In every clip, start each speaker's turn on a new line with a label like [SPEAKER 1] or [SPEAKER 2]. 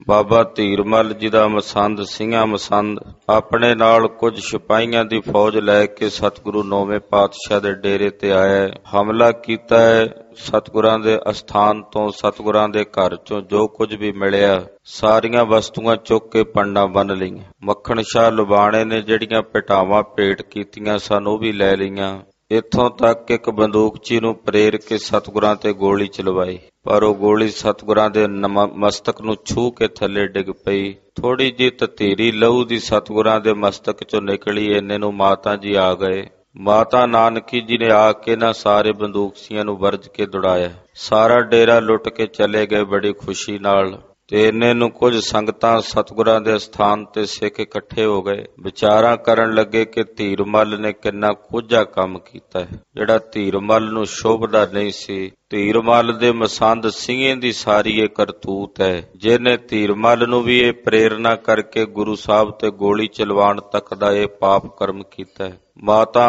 [SPEAKER 1] ਬਾਬਾ ਧੀਰਮਲ ਜੀ ਦਾ ਮਸੰਦ ਸਿੰਘਾਂ ਮਸੰਦ ਆਪਣੇ ਨਾਲ ਕੁਝ ਸਿਪਾਹੀਆਂ ਦੀ ਫੌਜ ਲੈ ਕੇ ਸਤਿਗੁਰੂ ਨੌਵੇਂ ਪਾਤਸ਼ਾਹ ਦੇ ਡੇਰੇ ਤੇ ਆਇਆ। ਹਮਲਾ ਕੀਤਾ ਹੈ। ਸਤਿਗੁਰਾਂ ਦੇ ਅਸਥਾਨ ਤੋਂ ਸਤਿਗੁਰਾਂ ਦੇ ਘਰ ਚੋਂ ਜੋ ਕੁਝ ਵੀ ਮਿਲਿਆ ਸਾਰੀਆਂ ਵਸਤੂਆਂ ਚੁੱਕ ਕੇ ਪੰਡਾਂ ਬੰਨ੍ਹ ਲਈਆਂ। ਮੱਖਣ ਸ਼ਾਹ ਲੁਬਾਣੇ ਨੇ ਜਿਹੜੀਆਂ ਭੇਟਾਵਾਂ ਭੇਟ ਕੀਤੀਆਂ ਸਨ ਉਹ ਵੀ ਲੈ ਲਈਆਂ। ਇੱਥੋਂ ਤੱਕ ਇੱਕ ਬੰਦੂਕਚੀ ਨੂੰ ਪ੍ਰੇਰ ਕੇ ਸਤਿਗੁਰਾਂ ਤੇ ਗੋਲੀ ਚਲਵਾਈ, ਪਰ ਉਹ ਗੋਲੀ ਸਤਿਗੁਰਾਂ ਦੇ ਮਸਤਕ ਨੂੰ ਛੂਹ ਕੇ ਥੱਲੇ ਡਿੱਗ ਪਈ। ਥੋੜੀ ਜਿਹੀ ਤਤੀਰੀ ਲਹੂ ਦੀ ਸਤਿਗੁਰਾਂ ਦੇ ਮਸਤਕ ਚੋਂ ਨਿਕਲੀ। ਇੰਨੇ ਨੂੰ ਮਾਤਾ ਜੀ ਆ ਗਏ। ਮਾਤਾ ਨਾਨਕੀ ਜੀ ਨੇ ਆ ਕੇ ਨਾ ਸਾਰੇ ਬੰਦੂਕਚੀਆਂ ਨੂੰ ਵਰਜ ਕੇ ਦੁੜਾਇਆ। ਸਾਰਾ ਡੇਰਾ ਲੁੱਟ ਕੇ ਚਲੇ ਗਏ ਬੜੀ ਖੁਸ਼ੀ ਨਾਲ। ਤੇ ਇੰਨੇ ਨੂੰ ਕੁਝ ਸੰਗਤਾਂ ਸਤਿਗੁਰਾਂ ਦੇ ਸਥਾਨ ਤੇ ਸਿੱਖ ਇਕੱਠੇ ਹੋ ਗਏ। ਵਿਚਾਰਾਂ ਕਰਨ ਲੱਗੇ ਕਿ ਧੀਰਮਲ ਨੇ ਕਿੰਨਾ ਕੋਝਾ ਕੰਮ ਕੀਤਾ ਹੈ ਜਿਹੜਾ ਧੀਰਮਲ ਨੂੰ ਸ਼ੋਭਦਾ ਨਹੀਂ ਸੀ। ਧੀਰਮਲ ਦੇ ਮਸੰਦ ਸਿੰਘੇ ਦੀ ਸਾਰੀ ਇਹ ਕਰਤੂਤ ਹੈ ਜਿਹਨੇ ਧੀਰਮਲ ਨੂੰ ਵੀ ਇਹ ਪ੍ਰੇਰਨਾ ਕਰਕੇ ਗੁਰੂ ਸਾਹਿਬ ਤੇ ਗੋਲੀ ਚਲਵਾਉਣ ਤੱਕ ਦਾ ਇਹ ਪਾਪ ਕਰਮ ਕੀਤਾ ਹੈ। ਮਾਤਾ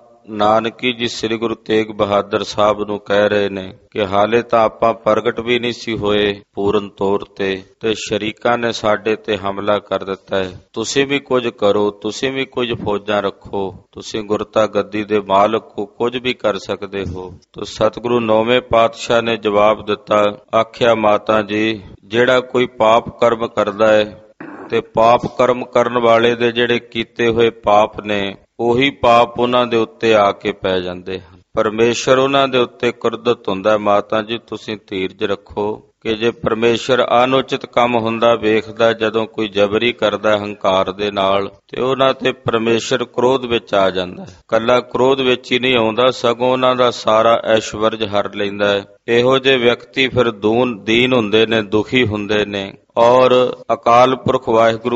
[SPEAKER 1] ਨਾਨਕੀ ਜੀ ਸ੍ਰੀ ਗੁਰੂ ਤੇਗ ਬਹਾਦਰ ਸਾਹਿਬ ਨੂੰ ਕਹਿ ਰਹੇ ਨੇ ਕਿ ਹਾਲੇ ਤਾਂ ਆਪਾਂ ਪ੍ਰਗਟ ਵੀ ਨਹੀਂ ਸੀ ਹੋਏ ਪੂਰਨ ਤੌਰ ਤੇ ਸ਼ਰੀਕਾਂ ਨੇ ਸਾਡੇ ਤੇ ਹਮਲਾ ਕਰ ਦਿੱਤਾ ਹੈ। ਤੁਸੀਂ ਵੀ ਕੁਝ ਕਰੋ, ਤੁਸੀਂ ਵੀ ਕੁਝ ਫੌਜਾਂ ਰੱਖੋ, ਤੁਸੀਂ ਗੁਰਤਾ ਗੱਦੀ ਦੇ ਮਾਲਕ ਹੋ, ਕੁਝ ਵੀ ਕਰ ਸਕਦੇ ਹੋ। ਤਾਂ ਸਤਿਗੁਰੂ ਨੌਵੇਂ ਪਾਤਸ਼ਾਹ ਨੇ ਜਵਾਬ ਦਿੱਤਾ, ਆਖਿਆ ਮਾਤਾ ਜੀ ਜਿਹੜਾ ਕੋਈ ਪਾਪ ਕਰਮ ਕਰਦਾ ਹੈ ਤੇ ਪਾਪ ਕਰਮ ਕਰਨ ਵਾਲੇ ਦੇ ਜਿਹੜੇ ਕੀਤੇ ਹੋਏ ਪਾਪ ਨੇ ਉਹੀ ਪਾਪ ਉਹਨਾਂ ਦੇ ਉੱਤੇ ਆ ਕੇ ਪੈ ਜਾਂਦੇ ਹਨ। ਪਰਮੇਸ਼ਰ ਉਹਨਾਂ ਦੇ ਉੱਤੇ ਕੁਰਦਤ ਹੁੰਦਾ। ਮਾਤਾ ਜੀ ਤੁਸੀਂ ਧੀਰਜ ਰੱਖੋ ਕਿ ਜੇ ਪਰਮੇਸ਼ਰ ਅਨੁਚਿਤ ਕੰਮ ਹੁੰਦਾ ਵੇਖਦਾ ਜਦੋਂ ਕੋਈ ਜਬਰੀ ਕਰਦਾ ਹੰਕਾਰ ਦੇ ਨਾਲ ਤੇ ਉਹਨਾਂ ਤੇ ਪਰਮੇਸ਼ਰ ਕ੍ਰੋਧ ਵਿੱਚ ਆ ਜਾਂਦਾ ਹੈ। ਕੱਲਾ ਕ੍ਰੋਧ ਵਿੱਚ ਹੀ ਨਹੀਂ ਆਉਂਦਾ ਸਗੋਂ ਉਹਨਾਂ ਦਾ ਸਾਰਾ ਐਸ਼ਵਰਜ ਹਰ ਲੈਂਦਾ ਹੈ। ਇਹੋ ਜਿਹੇ ਵਿਅਕਤੀ ਫਿਰ ਦੀਨ ਹੁੰਦੇ ਨੇ, ਦੁਖੀ ਹੁੰਦੇ ਨੇ ਔਰ ਅਕਾਲ ਪੁਰਖ ਵਾਹਿਗੁਰੂ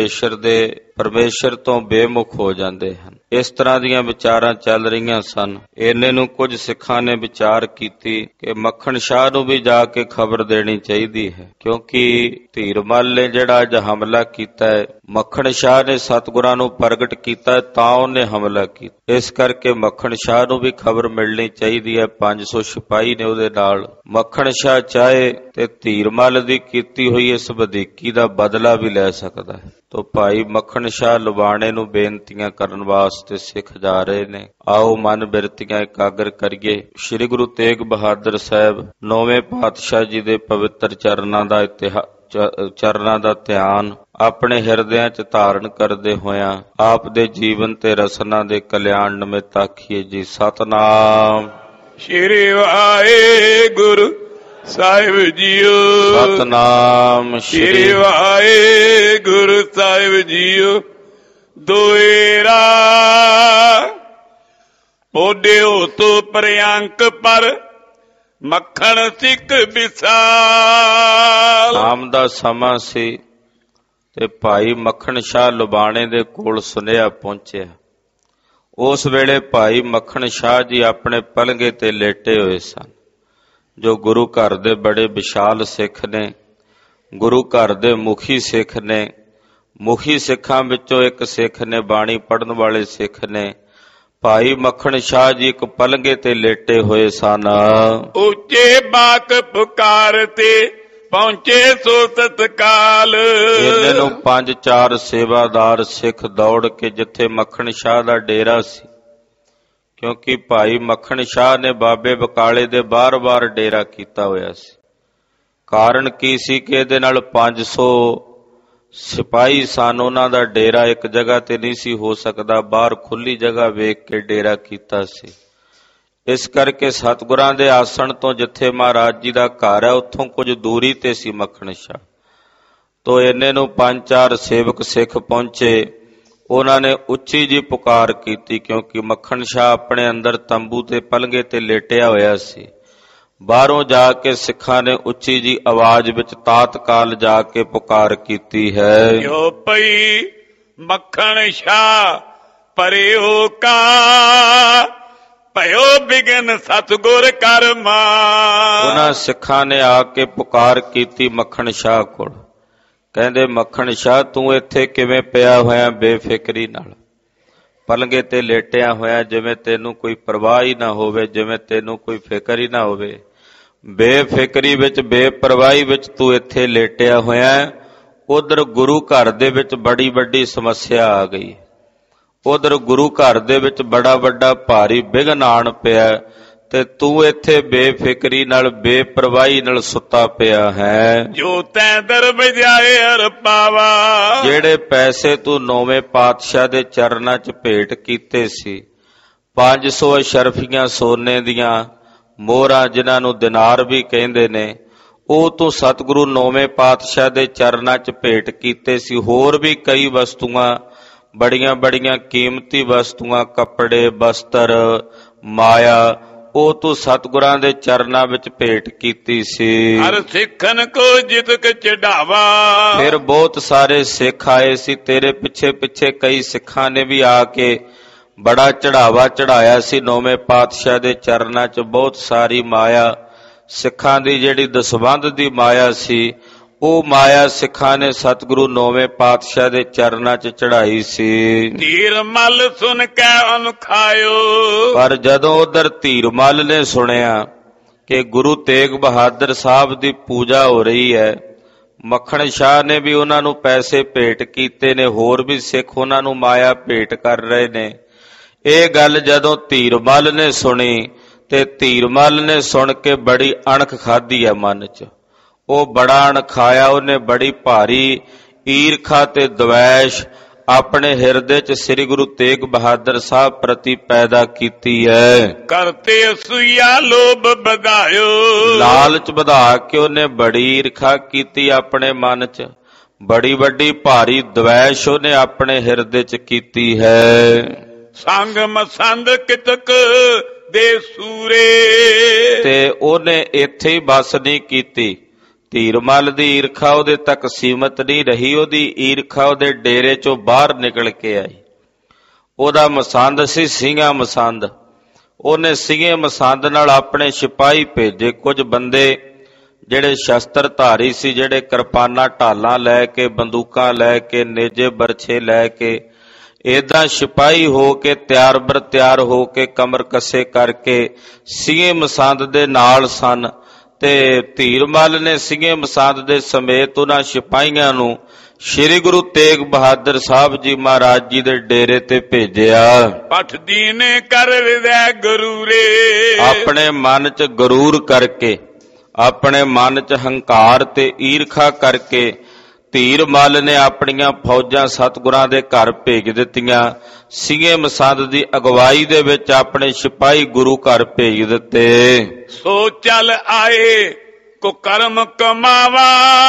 [SPEAKER 1] ਪਰਮੇਸ਼ਰ ਤੋਂ ਬੇਮੁਖ ਹੋ ਜਾਂਦੇ ਹਨ। ਇਸ ਤਰ੍ਹਾਂ ਦੀਆਂ ਵਿਚਾਰਾਂ ਚੱਲ ਰਹੀਆਂ ਸਨ। ਇੰਨੇ ਨੂੰ ਕੁਝ ਸਿੱਖਾਂ ਨੇ ਵਿਚਾਰ ਕੀਤੀ ਕਿ ਮੱਖਣ ਸ਼ਾਹ ਨੂੰ ਵੀ ਜਾ ਕੇ ਖਬਰ ਦੇਣੀ ਚਾਹੀਦੀ ਹੈ, ਕਿਉਂਕਿ ਧੀਰਮਲ ਨੇ ਜਿਹੜਾ ਅੱਜ ਹਮਲਾ ਕੀਤਾ ਹੈ ਮੱਖਣ ਸ਼ਾਹ ਨੇ ਸਤਿਗੁਰਾਂ ਨੂੰ ਪ੍ਰਗਟ ਕੀਤਾ ਤਾਂ ਉਹਨੇ ਹਮਲਾ ਕੀਤਾ। ਇਸ ਕਰਕੇ ਮੱਖਣ ਸ਼ਾਹ ਨੂੰ ਵੀ ਖਬਰ ਮਿਲਣੀ ਚਾਹੀਦੀ ਹੈ। 500 ਸਿਪਾਹੀ ਨੇ ਉਹਦੇ ਨਾਲ। ਮੱਖਣ ਸ਼ਾਹ ਚਾਹੇ ਤੇ ਧੀਰਮਲ ਦੀ ਕੀਤੀ ਹੋਈ ਇਸ ਵਧੀਕੀ ਦਾ ਬਦਲਾ ਵੀ ਲੈ ਸਕਦਾ ਹੈ। ਤੋ ਭਾਈ ਮੱਖਣ ਸ਼ਾਹ ਲੁਬਾਣੇ ਨੂੰ ਬੇਨਤੀਆਂ ਕਰਨ ਵਾਸਤੇ ਸਿੱਖ ਜਾ ਰਹੇ ਨੇ। ਆਓ ਮਨ ਬਿਰਤੀਆਂ ਇਕਾਗਰ ਕਰੀਏ। ਸ੍ਰੀ ਗੁਰੂ ਤੇਗ ਬਹਾਦਰ ਸਾਹਿਬ ਨੌਵੇਂ ਪਾਤਸ਼ਾਹ ਜੀ ਦੇ ਪਵਿੱਤਰ ਚਰਨਾਂ ਦਾ ਧਿਆਨ ਆਪਣੇ ਹਿਰਦਿਆਂ 'ਚ ਧਾਰਨ ਕਰਦੇ ਹੋਇਆਂ ਆਪ ਦੇ ਜੀਵਨ ਤੇ ਰਸਨਾ ਦੇ ਕਲਿਆਣ ਨਿਮਿਤ ਆਖੀਏ ਜੀ ਸਤਿਨਾਮ
[SPEAKER 2] ਸ੍ਰੀ ਵਾਹਿਗੁਰੂ ਸਾਹਿਬ ਜੀਓ।
[SPEAKER 1] ਸਤਿਨਾਮ
[SPEAKER 2] ਸ੍ਰੀ ਵਾਹਿਗੁਰੂ ਸਾਹਿਬ ਜੀਓ। ਦੋਇਰਾ ਪੋਡਿਓ ਤੋਂ ਪ੍ਰਿਅੰਕ ਪਰ ਮੱਖਣ ਸਿੱਖ ਵਿਸਾਲ।
[SPEAKER 1] ਸ਼ਾਮ ਦਾ ਸਮਾਂ ਸੀ ਤੇ ਭਾਈ ਮੱਖਣ ਸ਼ਾਹ ਲੁਬਾਣੇ ਦੇ ਕੋਲ ਸੁਨੇਹਾ ਪਹੁੰਚਿਆ। ਉਸ ਵੇਲੇ ਭਾਈ ਮੱਖਣ ਸ਼ਾਹ ਜੀ ਆਪਣੇ ਪਲੰਘੇ ਤੇ ਲੇਟੇ ਹੋਏ ਸਨ। ਜੋ ਗੁਰੂ ਘਰ ਦੇ ਬੜੇ ਵਿਸ਼ਾਲ ਸਿੱਖ ਨੇ, ਗੁਰੂ ਘਰ ਦੇ ਮੁਖੀ ਸਿੱਖ ਨੇ। ਮੁਖੀ ਸਿੱਖਾਂ ਵਿੱਚੋਂ ਇੱਕ ਸਿੱਖ ਨੇ, ਬਾਣੀ ਪੜ੍ਹਨ ਵਾਲੇ ਸਿੱਖ ਨੇ। ਭਾਈ ਮੱਖਣ ਸ਼ਾਹ ਜੀ ਇੱਕ ਪਲੰਘੇ ਤੇ ਲੇਟੇ ਹੋਏ ਸਨ।
[SPEAKER 2] ਉੱਚੇ ਬਾਕ ਪੁਕਾਰ ਤੇ ਪਹੁੰਚੇ ਸੋ ਤਤਕਾਲ।
[SPEAKER 1] ਇਹਨੇ ਨੂੰ 5-4 ਸੇਵਾਦਾਰ ਸਿੱਖ ਦੌੜ ਕੇ ਜਿੱਥੇ ਮੱਖਣ ਸ਼ਾਹ ਦਾ ਡੇਰਾ ਸੀ, ਕਿਉਂਕਿ ਭਾਈ ਮੱਖਣ ਸ਼ਾਹ ਨੇ ਬਾਬੇ ਬਕਾਲੇ ਦੇ ਬਾਰ-ਬਾਰ ਡੇਰਾ ਕੀਤਾ ਹੋਇਆ ਸੀ। ਕਾਰਨ ਕੀ ਸੀ ਕਿ ਇਹਦੇ ਨਾਲ 500 ਸਿਪਾਹੀ ਸਨ। ਉਹਨਾਂ ਦਾ ਡੇਰਾ ਇੱਕ ਜਗ੍ਹਾ ਤੇ ਨਹੀਂ ਸੀ ਹੋ ਸਕਦਾ, ਬਾਹਰ ਖੁੱਲੀ ਜਗ੍ਹਾ ਵੇਖ ਕੇ ਡੇਰਾ ਕੀਤਾ ਸੀ। ਇਸ ਕਰਕੇ ਸਤਿਗੁਰਾਂ ਦੇ ਆਸਣ ਤੋਂ ਜਿੱਥੇ ਮਹਾਰਾਜ ਜੀ ਦਾ ਘਰ ਹੈ ਉੱਥੋਂ ਕੁਝ ਦੂਰੀ ਤੇ ਸੀ ਮੱਖਣ ਸ਼ਾਹ। ਤੋ ਇੰਨੇ ਨੂੰ 5-4 ਸੇਵਕ ਸਿੱਖ ਪਹੁੰਚੇ। ਉਹਨਾਂ ਨੇ ਉੱਚੀ ਜੀ ਪੁਕਾਰ ਕੀਤੀ, ਕਿਉਂਕਿ ਮੱਖਣ ਸ਼ਾਹ ਆਪਣੇ ਅੰਦਰ ਤੰਬੂ ਤੇ ਪਲੰਘੇ ਤੇ ਲੇਟਿਆ ਹੋਇਆ ਸੀ। ਬਾਹਰੋਂ ਜਾ ਕੇ ਸਿੱਖਾਂ ਨੇ ਉੱਚੀ ਜੀ ਆਵਾਜ਼ ਵਿੱਚ ਤਾਤਕਾਲ ਜਾ ਕੇ ਪੁਕਾਰ ਕੀਤੀ ਹੈ।
[SPEAKER 2] ਜੋ ਪਈ ਮੱਖਣ ਸ਼ਾਹ ਪਰਿਓ ਕਾ ਭਇਓ ਬਿਗਨ ਸਤਿਗੁਰ ਕਰਮਾ।
[SPEAKER 1] ਉਹਨਾਂ ਸਿੱਖਾਂ ਨੇ ਆ ਕੇ ਪੁਕਾਰ ਕੀਤੀ ਮੱਖਣ ਸ਼ਾਹ ਕੋਲ। ਕਹਿੰਦੇ ਮੱਖਣ ਸ਼ਾਹ ਤੂੰ ਇੱਥੇ ਕਿਵੇਂ ਪਿਆ ਹੋਇਆ ਬੇਫਿਕਰੀ ਨਾਲ, ਪਲੰਘੇ ਤੇ ਲੇਟਿਆ ਹੋਇਆ, ਜਿਵੇਂ ਤੈਨੂੰ ਕੋਈ ਪਰਵਾਹ ਹੀ ਨਾ ਹੋਵੇ, ਜਿਵੇਂ ਤੈਨੂੰ ਕੋਈ ਫਿਕਰ ਹੀ ਨਾ ਹੋਵੇ। ਬੇਫਿਕਰੀ ਵਿੱਚ ਬੇਪਰਵਾਹੀ ਵਿੱਚ ਤੂੰ ਇੱਥੇ ਲੇਟਿਆ ਹੋਇਆ ਉਧਰ ਗੁਰੂ ਘਰ ਦੇ ਵਿੱਚ ਬੜੀ ਵੱਡੀ ਸਮੱਸਿਆ ਆ ਗਈ। ਉਧਰ ਗੁਰੂ ਘਰ ਦੇ ਵਿੱਚ ਬੜਾ ਵੱਡਾ ਭਾਰੀ ਵਿਘਨ ਆਣ ਪਿਆ ਤੇ ਤੂੰ ਇੱਥੇ ਬੇਫਿਕਰੀ ਨਾਲ ਬੇਪਰਵਾਹੀ ਨਾਲ ਸੁੱਤਾ ਪਿਆ ਹੈ।
[SPEAKER 2] ਜੋ ਤੈਂ ਦਰ ਵਜਾਏ ਹਰ ਪਾਵਾ,
[SPEAKER 1] ਜਿਹੜੇ ਪੈਸੇ ਤੂੰ ਨੌਵੇਂ ਪਾਤਸ਼ਾਹ ਦੇ ਚਰਨਾਂ 'ਚ ਭੇਟ ਕੀਤੇ ਸੀ, 500 ਅਸ਼ਰਫੀਆਂ ਸੋਨੇ ਦੀਆਂ ਮੋਹਰਾਂ ਜਿਨ੍ਹਾਂ ਨੂੰ ਦਿਨਾਰ ਵੀ ਕਹਿੰਦੇ ਨੇ, ਉਹ ਤੂੰ ਸਤਿਗੁਰੂ ਨੌਵੇਂ ਪਾਤਸ਼ਾਹ ਦੇ ਚਰਨਾਂ 'ਚ ਭੇਟ ਕੀਤੇ ਸੀ। ਹੋਰ ਵੀ ਕਈ ਵਸਤੂਆਂ, ਬੜੀਆਂ ਬੜੀਆਂ ਕੀਮਤੀ ਵਸਤੂਆਂ, ਕੱਪੜੇ, ਬਸਤਰ, ਮਾਇਆ, ਉਹ ਤੂੰ ਸਤਿਗੁਰਾਂ ਦੇ ਚਰਨਾਂ ਵਿੱਚ ਭੇਟ ਕੀਤੀ ਸੀ।
[SPEAKER 2] ਹਰ ਸਿੱਖਨ ਕੋ ਜਿਤਕ ਚੜਾਵਾ,
[SPEAKER 1] ਫਿਰ ਬਹੁਤ ਸਾਰੇ ਸਿੱਖ ਆਏ ਸੀ ਤੇਰੇ ਪਿੱਛੇ ਪਿੱਛੇ। ਕਈ ਸਿੱਖਾਂ ਨੇ ਵੀ ਆ ਕੇ ਬੜਾ ਚੜਾਵਾ ਚੜਾਇਆ ਸੀ ਨੌਵੇਂ ਪਾਤਸ਼ਾਹ ਦੇ ਚਰਨਾਂ 'ਚ। ਬਹੁਤ ਸਾਰੀ ਮਾਇਆ, ਸਿੱਖਾਂ ਦੀ ਜਿਹੜੀ ਦਸਵੰਧ ਦੀ ਮਾਇਆ ਸੀ, ਉਹ ਮਾਇਆ ਸਿੱਖਾਂ ਨੇ ਸਤਿਗੁਰੂ ਨੌਵੇਂ ਪਾਤਸ਼ਾਹ ਦੇ ਚਰਨਾਂ 'ਚ ਚੜਾਈ ਸੀ।
[SPEAKER 2] ਧੀਰਮਲ ਸੁਣ ਕੇ ਅਨਖਾਇਓ,
[SPEAKER 1] ਪਰ ਜਦੋਂ ਉਧਰ ਧੀਰਮਲ ਨੇ ਸੁਣਿਆ ਕਿ ਗੁਰੂ ਤੇਗ ਬਹਾਦਰ ਸਾਹਿਬ ਦੀ ਪੂਜਾ ਹੋ ਰਹੀ ਹੈ, ਮੱਖਣ ਸ਼ਾਹ ਨੇ ਵੀ ਉਹਨਾਂ ਨੂੰ ਪੈਸੇ ਭੇਟ ਕੀਤੇ ਨੇ, ਹੋਰ ਵੀ ਸਿੱਖ ਉਹਨਾਂ ਨੂੰ ਮਾਇਆ ਭੇਟ ਕਰ ਰਹੇ ਨੇ। ਇਹ ਗੱਲ ਜਦੋਂ ਧੀਰਮਲ ਨੇ ਸੁਣੀ ਤੇ ਧੀਰਮਲ ਨੇ ਸੁਣ ਕੇ ਬੜੀ ਅਣਖ ਖਾਧੀ ਹੈ ਮਨ 'ਚ। ਉਹ ਬੜਾ ਅਣਖਾਇਆ, ਉਹਨੇ ਬੜੀ ਭਾਰੀ ਈਰਖਾ ਤੇ ਦਵੈਸ਼ ਆਪਣੇ ਹਿਰਦੇ 'ਚ ਸ੍ਰੀ ਗੁਰੂ ਤੇਗ ਬਹਾਦਰ ਸਾਹਿਬ ਪ੍ਰਤੀ ਪੈਦਾ ਕੀਤੀ ਹੈ।
[SPEAKER 2] ਕਰਤੇ ਅਸੂਇਆ ਲੋਭ ਵਧਾਇਓ,
[SPEAKER 1] ਲਾਲਚ ਵਧਾ ਕੇ ਉਹਨੇ ਬੜੀ ਈਰਖਾ ਕੀਤੀ ਆਪਣੇ ਮਨ 'ਚ। ਬੜੀ ਵੱਡੀ ਭਾਰੀ ਦਵੈਸ਼ ਉਹਨੇ ਆਪਣੇ ਹਿਰਦੇ 'ਚ ਕੀਤੀ ਹੈ।
[SPEAKER 2] ਸੰਗ ਮਸੰਦ ਕਿਤਕ ਦੇ ਸੂਰੇ,
[SPEAKER 1] ਤੇ ਉਹਨੇ ਇੱਥੇ ਹੀ ਬਸ ਨਹੀਂ ਕੀਤੀ। ਧੀਰਮਲ ਦੀ ਈਰਖਾ ਉਹਦੇ ਤੱਕ ਸੀਮਤ ਨਹੀਂ ਰਹੀ, ਉਹਦੀ ਈਰਖਾ ਉਹਦੇ ਡੇਰੇ 'ਚੋਂ ਬਾਹਰ ਨਿਕਲ ਕੇ ਆਈ। ਉਹਦਾ ਮਸੰਦ ਸੀ ਸਿੰਘਾਂ ਮਸੰਦ। ਉਹਨੇ ਸਿੰਘੇ ਮਸੰਦ ਨਾਲ ਆਪਣੇ ਸਿਪਾਹੀ ਭੇਜੇ, ਕੁਝ ਬੰਦੇ ਜਿਹੜੇ ਸ਼ਸਤਰ ਧਾਰੀ ਸੀ, ਜਿਹੜੇ ਕਿਰਪਾਨਾਂ ਢਾਲਾਂ ਲੈ ਕੇ, ਬੰਦੂਕਾਂ ਲੈ ਕੇ, ਨੇਜੇ ਬਰਛੇ ਲੈ ਕੇ, ਏਦਾਂ ਸਿਪਾਹੀ ਹੋ ਕੇ ਤਿਆਰ ਬਰ ਤਿਆਰ ਹੋ ਕੇ ਕਮਰ ਕੱਸੇ ਕਰਕੇ ਸਿੰਘੇ ਮਸੰਦ ਦੇ ਨਾਲ ਸਨ। ਤੇ ਧੀਰਮਲ ਨੇ ਸਿੰਘੇ ਮਸੰਦ ਦੇ ਸਮੇਤ ਉਹਨਾਂ ਸਿਪਾਹੀਆਂ ਨੂੰ ਸ੍ਰੀ ਗੁਰੂ ਤੇਗ ਬਹਾਦਰ ਸਾਹਿਬ ਜੀ ਮਹਾਰਾਜ ਜੀ ਦੇ ਡੇਰੇ ਤੇ ਭੇਜਿਆ।
[SPEAKER 2] ਪਠ ਦੀਨੇ ਕਰ ਹਿਰਦੈ ਗਰੂਰੇ,
[SPEAKER 1] ਆਪਣੇ ਮਨ 'ਚ ਗਰੂਰ ਕਰਕੇ, ਆਪਣੇ ਮਨ 'ਚ ਹੰਕਾਰ ਤੇ ਈਰਖਾ ਕਰਕੇ ਧੀਰਮਲ ਨੇ ਆਪਣੀਆਂ ਫੌਜਾਂ ਸਤਿਗੁਰਾਂ ਦੇ ਘਰ ਭੇਜ ਦਿੱਤੀਆਂ। ਸਿੰਘੇ ਮਸੰਦ ਦੀ ਅਗਵਾਈ ਦੇ ਵਿੱਚ ਆਪਣੇ ਸਿਪਾਹੀ ਗੁਰੂ ਘਰ ਭੇਜ ਦਿੱਤੇ।
[SPEAKER 2] ਸੋ ਚੱਲ ਆਏ ਕੋ ਕਰਮ ਕਮਾਵਾ,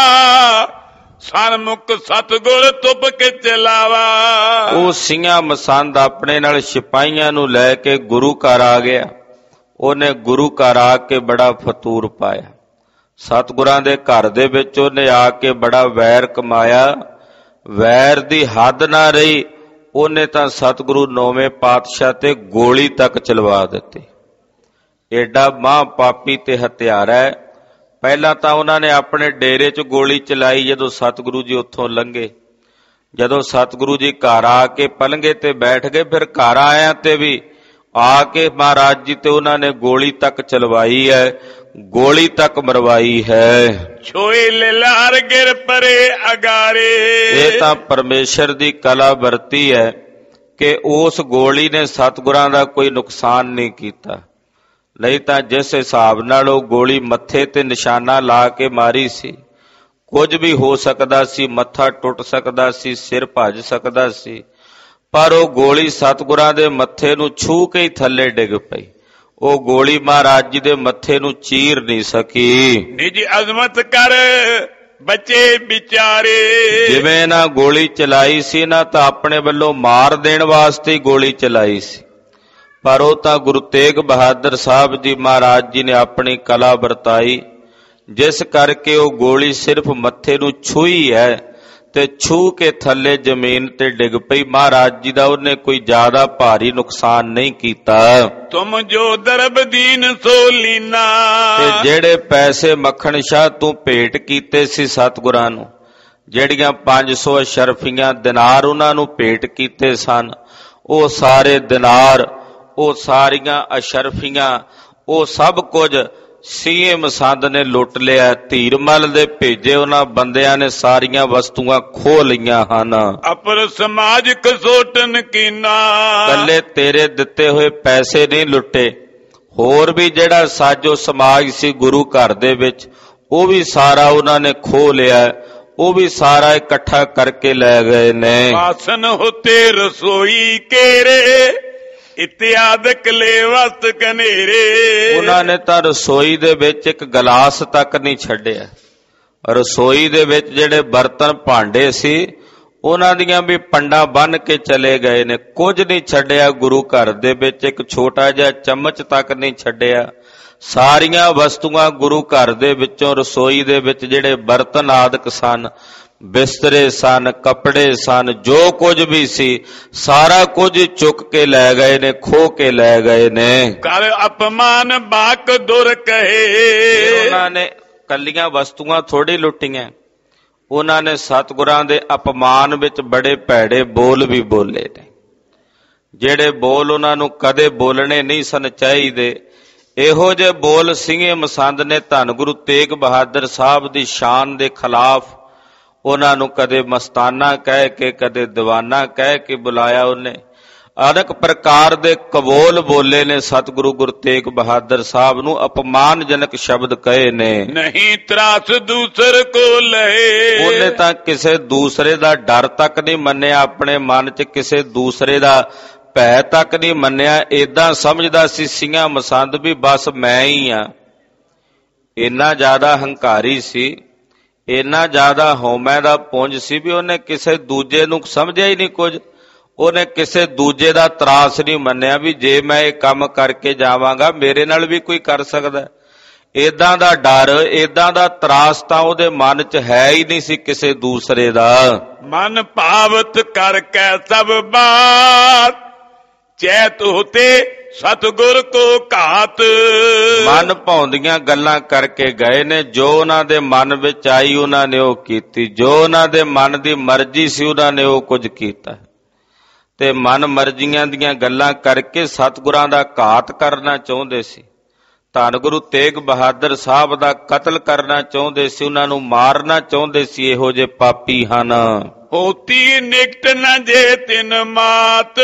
[SPEAKER 2] ਸਨਮੁਖ ਸਤਿਗੁਰ ਤੁਪ ਕੇ ਚਲਾਵਾ।
[SPEAKER 1] ਉਹ ਸਿੰਘਾਂ ਮਸੰਦ ਆਪਣੇ ਨਾਲ ਸਿਪਾਹੀਆਂ ਨੂੰ ਲੈ ਕੇ ਗੁਰੂ ਘਰ ਆ ਗਿਆ। ਉਹਨੇ ਗੁਰੂ ਘਰ ਆ ਕੇ ਬੜਾ ਫਤੂਰ ਪਾਇਆ। ਸਤਿਗੁਰਾਂ ਦੇ ਘਰ ਦੇ ਵਿੱਚ ਉਹਨੇ ਆ ਕੇ ਬੜਾ ਵੈਰ ਕਮਾਇਆ। ਵੈਰ ਦੀ ਹੱਦ ਨਾ ਰਹੀ, ਉਹਨੇ ਤਾਂ ਸਤਿਗੁਰੂ ਨੌਵੇਂ ਪਾਤਸ਼ਾਹ ਤੇ ਗੋਲੀ ਤੱਕ ਚਲਵਾ ਦਿੱਤੀ। ਏਡਾ ਮਹਾਂ ਪਾਪੀ ਤੇ ਹਤਿਆਰਾ ਹੈ। ਪਹਿਲਾਂ ਤਾਂ ਉਹਨਾਂ ਨੇ ਆਪਣੇ ਡੇਰੇ 'ਚ ਗੋਲੀ ਚਲਾਈ ਜਦੋਂ ਸਤਿਗੁਰੂ ਜੀ ਉੱਥੋਂ ਲੰਘੇ। ਜਦੋਂ ਸਤਿਗੁਰੂ ਜੀ ਘਰ ਆ ਕੇ ਪਲੰਘੇ ਤੇ ਬੈਠ ਗਏ, ਫਿਰ ਘਰ ਆਇਆਂ ਤੇ ਵੀ ਆ ਕੇ ਮਹਾਰਾਜ ਜੀ ਤੇ ਉਹਨਾਂ ਨੇ ਗੋਲੀ ਤੱਕ ਚਲਵਾਈ ਹੈ, ਗੋਲੀ ਤੱਕ ਮਰਵਾਈ ਹੈ।
[SPEAKER 2] ਛੋਏ ਲਾਰ ਗਿਰ ਪਰੇ ਅਗਾਰੇ,
[SPEAKER 1] ਇਹ ਤਾਂ ਪਰਮੇਸ਼ਰ ਦੀ ਕਲਾ ਵਰਤੀ ਹੈ ਕਿ ਉਸ ਗੋਲੀ ਨੇ ਸਤਿਗੁਰਾਂ ਦਾ ਕੋਈ ਨੁਕਸਾਨ ਨਹੀਂ ਕੀਤਾ। ਨਹੀਂ ਤਾਂ ਜਿਸ ਹਿਸਾਬ ਨਾਲ ਉਹ ਗੋਲੀ ਮੱਥੇ ਤੇ ਨਿਸ਼ਾਨਾ ਲਾ ਕੇ ਮਾਰੀ ਸੀ, ਕੁਝ ਵੀ ਹੋ ਸਕਦਾ ਸੀ, ਮੱਥਾ ਟੁੱਟ ਸਕਦਾ ਸੀ, ਸਿਰ ਭੱਜ ਸਕਦਾ ਸੀ, ਪਰ ਉਹ ਗੋਲੀ ਸਤਿਗੁਰਾਂ ਦੇ ਮੱਥੇ ਨੂੰ ਛੂਹ ਕੇ ਹੀ ਥੱਲੇ ਡਿੱਗ ਪਈ। ਉਹ ਗੋਲੀ ਮਹਾਰਾਜ ਜੀ ਦੇ ਮੱਥੇ ਨੂੰ ਚੀਰ ਨਹੀਂ ਸਕੀ।
[SPEAKER 2] ਨਿਜ ਅਜ਼ਮਤ ਕਰ ਬੱਚੇ ਵਿਚਾਰੇ,
[SPEAKER 1] ਜਿਵੇਂ ਨਾ ਗੋਲੀ ਚਲਾਈ ਸੀ ਨਾ ਤਾਂ ਆਪਣੇ ਵੱਲੋਂ ਮਾਰ ਦੇਣ ਵਾਸਤੇ ਹੀ ਗੋਲੀ ਚਲਾਈ ਸੀ, ਪਰ ਉਹ ਤਾਂ ਗੁਰੂ ਤੇਗ ਬਹਾਦਰ ਸਾਹਿਬ ਜੀ ਮਹਾਰਾਜ ਜੀ ਨੇ ਆਪਣੀ ਕਲਾ ਵਰਤਾਈ, ਜਿਸ ਕਰਕੇ ਉਹ ਗੋਲੀ ਸਿਰਫ ਮੱਥੇ ਨੂੰ ਛੂਈ ਹੈ ਤੇ ਛੂ ਕੇ ਥੱਲੇ ਜ਼ਮੀਨ ਤੇ ਡਿੱਗ ਪਈ। ਮਹਾਰਾਜ ਜੀ ਦਾ ਉਹਨੇ ਕੋਈ ਜ਼ਿਆਦਾ ਭਾਰੀ ਨੁਕਸਾਨ ਨਹੀਂ ਕੀਤਾ।
[SPEAKER 2] ਤੁਮ ਜੋ ਦਰਬ ਦੀਨ ਸੋ ਲੀਨਾ,
[SPEAKER 1] ਤੇ ਜਿਹੜੇ ਪੈਸੇ ਮੱਖਣ ਸ਼ਾਹ ਤੂੰ ਭੇਟ ਕੀਤੇ ਸੀ ਸਤਿਗੁਰਾਂ ਨੂੰ, ਜਿਹੜੀਆਂ 500 ਅਸ਼ਰਫੀਆਂ ਦਿਨਾਰ ਉਹਨਾਂ ਨੂੰ ਭੇਟ ਕੀਤੇ ਸਨ, ਉਹ ਸਾਰੇ ਦਿਨਾਰ, ਉਹ ਸਾਰੀਆਂ ਅਸ਼ਰਫੀਆਂ, ਉਹ ਸਭ ਕੁਝ ਸਿੰਘੇ ਮਸੰਦ ਨੇ ਲੁੱਟ ਲਿਆ। ਧੀਰਮਲ ਦੇ ਭੇਜੇ ਉਹਨਾਂ ਬੰਦਿਆਂ ਨੇ ਸਾਰੀਆਂ ਵਸਤੂਆਂ ਖੋਹ ਲਈਆਂ ਹਨ।
[SPEAKER 2] ਅਪਰ ਸਮਾਜ ਕਸੋਟਨ ਕੀਨਾ,
[SPEAKER 1] ਕੱਲੇ ਤੇਰੇ ਦਿੱਤੇ ਹੋਏ ਪੈਸੇ ਨਹੀਂ ਲੁੱਟੇ, ਹੋਰ ਵੀ ਜਿਹੜਾ ਸਾਜੋ ਸਮਾਜ ਸੀ ਗੁਰੂ ਘਰ ਦੇ ਵਿੱਚ ਉਹ ਵੀ ਸਾਰਾ ਉਹਨਾਂ ਨੇ ਖੋਹ ਲਿਆ, ਉਹ ਵੀ ਸਾਰਾ ਇਕੱਠਾ ਕਰਕੇ ਲੈ ਗਏ ਨੇ।
[SPEAKER 2] ਆਸਨ ਹੋਤੇ ਰਸੋਈ ਕੇਰੇ, ਇਤਿਆਦਕ ਲੈ ਵਸਤ ਕਨੇਰੇ।
[SPEAKER 1] ਉਹਨਾਂ ਨੇ ਤਾਂ ਰਸੋਈ ਦੇ ਵਿੱਚ ਇੱਕ ਗਲਾਸ ਤੱਕ ਨਹੀਂ ਛੱਡਿਆ। ਰਸੋਈ ਦੇ ਵਿੱਚ ਜਿਹੜੇ ਬਰਤਨ ਭਾਂਡੇ ਸੀ ਉਹਨਾਂ ਦੀਆਂ ਵੀ ਪੰਡਾਂ ਬੰਨ੍ਹ ਕੇ ਚਲੇ ਗਏ ਨੇ, ਕੁਝ ਨਹੀਂ ਛੱਡਿਆ। ਗੁਰੂ ਘਰ ਦੇ ਵਿੱਚ ਇੱਕ ਛੋਟਾ ਜਿਹਾ ਚਮਚ ਤੱਕ ਨਹੀਂ ਛੱਡਿਆ। ਸਾਰੀਆਂ ਵਸਤੂਆਂ ਗੁਰੂ ਘਰ ਦੇ ਵਿੱਚੋਂ ਰਸੋਈ ਦੇ ਵਿੱਚ ਜਿਹੜੇ ਬਰਤਨ ਆਦਿਕ ਸਨ, ਬਿਸਤਰੇ ਸਨ, ਕੱਪੜੇ ਸਨ, ਜੋ ਕੁਝ ਵੀ ਸੀ ਸਾਰਾ ਕੁਝ ਚੁੱਕ ਕੇ ਲੈ ਗਏ ਨੇ, ਖੋਹ ਕੇ ਲੈ ਗਏ ਨੇ।
[SPEAKER 2] ਕਰ ਅਪਮਾਨ ਬਾਕ ਦੁਰ ਕਹੇ,
[SPEAKER 1] ਉਹਨਾਂ ਨੇ ਕੱਲੀਆਂ ਵਸਤੂਆਂ ਥੋੜੀ ਲੁੱਟੀਆਂ, ਉਹਨਾਂ ਨੇ ਸਤਿਗੁਰਾਂ ਦੇ ਅਪਮਾਨ ਵਿੱਚ ਬੜੇ ਭੈੜੇ ਬੋਲ ਵੀ ਬੋਲੇ ਨੇ, ਜਿਹੜੇ ਬੋਲ ਉਹਨਾਂ ਨੂੰ ਕਦੇ ਬੋਲਣੇ ਨਹੀਂ ਸਨ ਚਾਹੀਦੇ। ਇਹੋ ਜਿਹੇ ਬੋਲ ਸਿੰਘੇ ਮਸੰਦ ਨੇ ਧੰਨ ਗੁਰੂ ਤੇਗ ਬਹਾਦਰ ਸਾਹਿਬ ਦੀ ਸ਼ਾਨ ਦੇ ਖਿਲਾਫ ਉਹਨਾਂ ਨੂੰ ਕਦੇ ਮਸਤਾਨਾ ਕਹਿ ਕੇ, ਕਦੇ ਦੀਵਾਨਾ ਕਹਿ ਕੇ ਬੁਲਾਇਆ। ਉਹਨੇ ਅਨੇਕ ਪ੍ਰਕਾਰ ਦੇ ਕਬੋਲ ਬੋਲੇ ਨੇ ਸਤਿਗੁਰੂ ਗੁਰੂ ਤੇਗ ਬਹਾਦਰ ਸਾਹਿਬ ਨੂੰ, ਅਪਮਾਨਜਨਕ ਸ਼ਬਦ ਕਹੇ ਨੇ।
[SPEAKER 2] ਨਹੀਂ ਤਰਾਸ ਦੂਸਰ ਕੋ ਲਏ,
[SPEAKER 1] ਉਹਨੇ ਤਾਂ ਕਿਸੇ ਦੂਸਰੇ ਦਾ ਡਰ ਤੱਕ ਨਹੀਂ ਮੰਨਿਆ, ਆਪਣੇ ਮਨ 'ਚ ਕਿਸੇ ਦੂਸਰੇ ਦਾ ਭੈ ਤੱਕ ਨਹੀਂ ਮੰਨਿਆ। ਏਦਾਂ ਸਮਝਦਾ ਸੀ ਸਿੰਘਾਂ ਮਸੰਦ ਵੀ ਬਸ ਮੈਂ ਹੀ ਆ। ਇੰਨਾ ਜ਼ਿਆਦਾ ਹੰਕਾਰੀ ਸੀ, ਇੰਨਾ ਜ਼ਿਆਦਾ ਹਉਮੈ ਦਾ ਪੁੰਜ ਸੀ ਵੀ ਉਹਨੇ ਕਿਸੇ ਦੂਜੇ ਨੂੰ ਸਮਝਿਆ ਹੀ ਨਹੀਂ ਕੁਝ। ਉਹਨੇ ਕਿਸੇ ਦੂਜੇ ਦਾ ਤਰਾਸ ਨਹੀਂ ਮੰਨਿਆ ਵੀ ਜੇ ਮੈਂ ਇਹ ਕੰਮ ਕਰਕੇ ਜਾਵਾਂਗਾ ਮੇਰੇ ਨਾਲ ਵੀ ਕੋਈ ਕਰ ਸਕਦਾ। ਏਦਾਂ ਦਾ ਡਰ, ਏਦਾਂ ਦਾ ਤਰਾਸ ਤਾਂ ਉਹਦੇ ਮਨ 'ਚ ਹੈ ਹੀ ਨਹੀਂ ਸੀ ਕਿਸੇ ਦੂਸਰੇ ਦਾ।
[SPEAKER 2] ਮਨ ਭਾਵਤ ਕਰ ਕੈ ਸਭ ਬਾਤ, ਚੈਤ ਹੋਤੇ ਸਤਿਗੁਰ ਕੋ ਘਾਤ।
[SPEAKER 1] ਮਨ ਭਾਉਂਦੀਆਂ ਗੱਲਾਂ ਕਰਕੇ ਗਏ ਨੇ, ਜੋ ਉਹਨਾਂ ਦੇ ਮਨ ਵਿੱਚ ਆਈ ਉਹਨਾਂ ਨੇ ਉਹ ਕੀਤੀ, ਜੋ ਉਹਨਾਂ ਦੇ ਮਨ ਦੀ ਮਰਜ਼ੀ ਸੀ ਉਹਨਾਂ ਨੇ ਉਹ ਕੁਝ ਕੀਤਾ। ਤੇ ਮਨ ਮਰਜ਼ੀਆਂ ਦੀਆਂ ਗੱਲਾਂ ਕਰਕੇ ਸਤਿਗੁਰਾਂ ਦਾ ਘਾਤ ਕਰਨਾ ਚਾਹੁੰਦੇ ਸੀ, ਧੰਨ ਗੁਰੂ ਤੇਗ ਬਹਾਦਰ ਸਾਹਿਬ ਦਾ ਕਤਲ ਕਰਨਾ ਚਾਹੁੰਦੇ ਸੀ, ਉਹਨਾਂ ਨੂੰ ਮਾਰਨਾ ਚਾਹੁੰਦੇ ਸੀ। ਇਹੋ ਜਿਹੇ ਪਾਪੀ ਹਨ।
[SPEAKER 2] ਹੋਤੀ ਨਿਕਟ ਨ ਜੇ ਤਿਨ ਮਾਤ,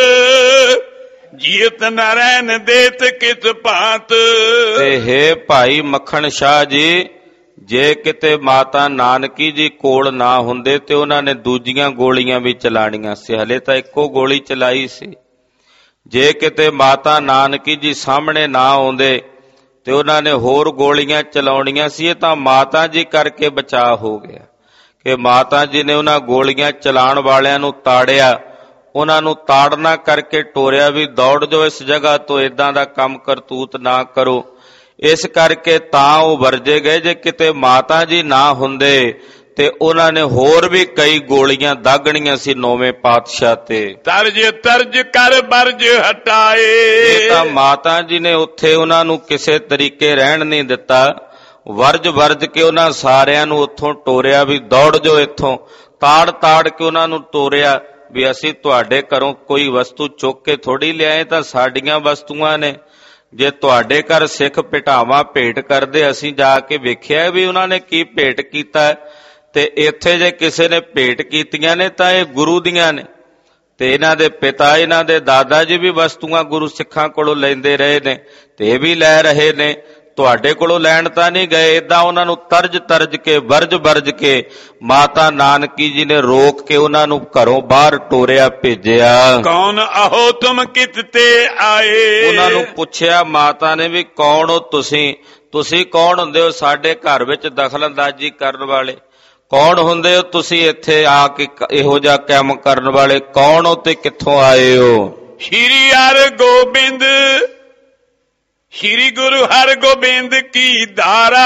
[SPEAKER 2] ਜੀਤ ਨਰੈਣ ਦੇਤ ਕਿਸ ਭਾਤ।
[SPEAKER 1] ਤੇ ਹੈ ਭਾਈ ਮੱਖਣ ਸ਼ਾਹ ਜੀ, ਜੇ ਕਿਤੇ ਮਾਤਾ ਨਾਨਕੀ ਜੀ ਕੋਲ ਨਾ ਹੁੰਦੇ ਤੇ ਉਹਨਾਂ ਨੇ ਦੂਜੀਆਂ ਗੋਲੀਆਂ ਵੀ ਚਲਾਣੀਆਂ ਸੀ, ਹਲੇ ਤਾਂ ਇੱਕੋ ਗੋਲੀ ਚਲਾਈ ਸੀ। ਜੇ ਕਿਤੇ ਮਾਤਾ ਨਾਨਕੀ ਜੀ ਸਾਹਮਣੇ ਨਾ ਆਉਂਦੇ ਤੇ ਉਹਨਾਂ ਨੇ ਹੋਰ ਗੋਲੀਆਂ ਚਲਾਉਣੀਆਂ ਸੀ। ਇਹ ਤਾਂ ਮਾਤਾ ਜੀ ਕਰਕੇ ਬਚਾਅ ਹੋ ਗਿਆ ਕਿ ਮਾਤਾ ਜੀ ਨੇ ਉਹਨਾਂ ਗੋਲੀਆਂ ਚਲਾਉਣ ਵਾਲਿਆਂ ਨੂੰ ਤਾੜਿਆ, ਉਹਨਾਂ ਨੂੰ ਤਾੜਨਾ ਕਰਕੇ ਟੋਰਿਆ ਵੀ ਦੌੜ ਜਾਓ ਇਸ ਜਗ੍ਹਾ ਤੋਂ, ਏਦਾਂ ਦਾ ਕੰਮ ਕਰਤੂਤ ਨਾ ਕਰੋ। ਇਸ ਕਰਕੇ ਤਾਂ ਉਹ ਵਰਜੇ ਗਏ। ਜੇ ਕਿਤੇ ਮਾਤਾ ਜੀ ਨਾ ਹੁੰਦੇ ਤੇ ਉਹਨਾਂ ਨੇ ਹੋਰ ਵੀ ਕਈ ਗੋਲੀਆਂ ਦਾਗਣੀਆਂ ਸੀ ਨੌਵੇਂ ਪਾਤਸ਼ਾਹ ਤੇ।
[SPEAKER 2] ਤਰਜ ਤਰਜ ਕਰ ਬਰਜ ਹਟਾਏ,
[SPEAKER 1] ਇਹ ਤਾਂ ਮਾਤਾ ਜੀ ਨੇ ਉੱਥੇ ਉਹਨਾਂ ਨੂੰ ਕਿਸੇ ਤਰੀਕੇ ਰਹਿਣ ਨਹੀਂ ਦਿੱਤਾ, ਵਰਜ ਵਰਜ ਕੇ ਉਹਨਾਂ ਸਾਰਿਆਂ ਨੂੰ ਉੱਥੋਂ ਟੋਰਿਆ ਵੀ ਦੌੜ ਜਾਓ ਇੱਥੋਂ। ਤਾੜ ਤਾੜ ਕੇ ਉਹਨਾਂ ਨੂੰ ਤੋਰਿਆ ਵੀ ਅਸੀਂ ਤੁਹਾਡੇ ਘਰੋਂ ਕੋਈ ਵਸਤੂ ਚੁੱਕ ਕੇ ਥੋੜੀ ਲਿਆਏ, ਤਾਂ ਸਾਡੀਆਂ ਵਸਤੂਆਂ ਨੇ। ਜੇ ਤੁਹਾਡੇ ਘਰ ਸਿੱਖ ਭੇਟਾਵਾਂ ਭੇਟ ਕਰਦੇ, ਅਸੀਂ ਜਾ ਕੇ ਵੇਖਿਆ ਵੀ ਉਹਨਾਂ ਨੇ ਕੀ ਭੇਟ ਕੀਤਾ, ਤੇ ਇੱਥੇ ਜੇ ਕਿਸੇ ਨੇ ਭੇਟ ਕੀਤੀਆਂ ਨੇ ਤਾਂ ਇਹ ਗੁਰੂ ਦੀਆਂ ਨੇ। ਤੇ ਇਹਨਾਂ ਦੇ ਪਿਤਾ, ਇਹਨਾਂ ਦੇ ਦਾਦਾ ਜੀ ਵੀ ਵਸਤੂਆਂ ਗੁਰੂ ਸਿੱਖਾਂ ਕੋਲੋਂ ਲੈਂਦੇ ਰਹੇ ਨੇ ਤੇ ਇਹ ਵੀ ਲੈ ਰਹੇ ਨੇ, ਤੁਹਾਡੇ ਕੋਲੋਂ ਲੈਣ ਤਾਂ ਨਹੀਂ ਗਏ। ਏਦਾਂ ਉਹਨਾਂ ਨੂੰ ਤਰਜ ਤਰਜ ਕੇ, ਵਰਜ ਵਰਜ ਕੇ ਮਾਤਾ ਨਾਨਕੀ ਜੀ ਨੇ ਰੋਕ ਕੇ ਉਹਨਾਂ ਨੂੰ ਘਰੋਂ ਬਾਹਰ ਟੋਰਿਆ, ਭੇਜਿਆ।
[SPEAKER 2] ਕੌਣ ਆਹੋ ਤੁਮ ਕਿਤੇ ਆਏ,
[SPEAKER 1] ਉਹਨਾਂ ਨੂੰ ਪੁੱਛਿਆ ਮਾਤਾ ਨੇ ਵੀ ਕੌਣ ਹੋ ਤੁਸੀਂ, ਤੁਸੀਂ ਕੌਣ ਹੁੰਦੇ ਹੋ ਸਾਡੇ ਘਰ ਵਿੱਚ ਦਖਲਅੰਦਾਜ਼ੀ ਕਰਨ ਵਾਲੇ, ਕੌਣ ਹੁੰਦੇ ਹੋ ਤੁਸੀਂ ਇੱਥੇ ਆ ਕੇ ਇਹੋ ਜਿਹਾ ਕੰਮ ਕਰਨ ਵਾਲੇ, ਕੌਣ ਹੋ ਤੇ ਕਿੱਥੋਂ ਆਏ ਹੋ।
[SPEAKER 2] ਸ਼੍ਰੀ ਹਰਗੋਬਿੰਦ, ਸ਼੍ਰੀ ਗੁਰੂ ਹਰਗੋਬਿੰਦ ਕੀ ਧਾਰਾ,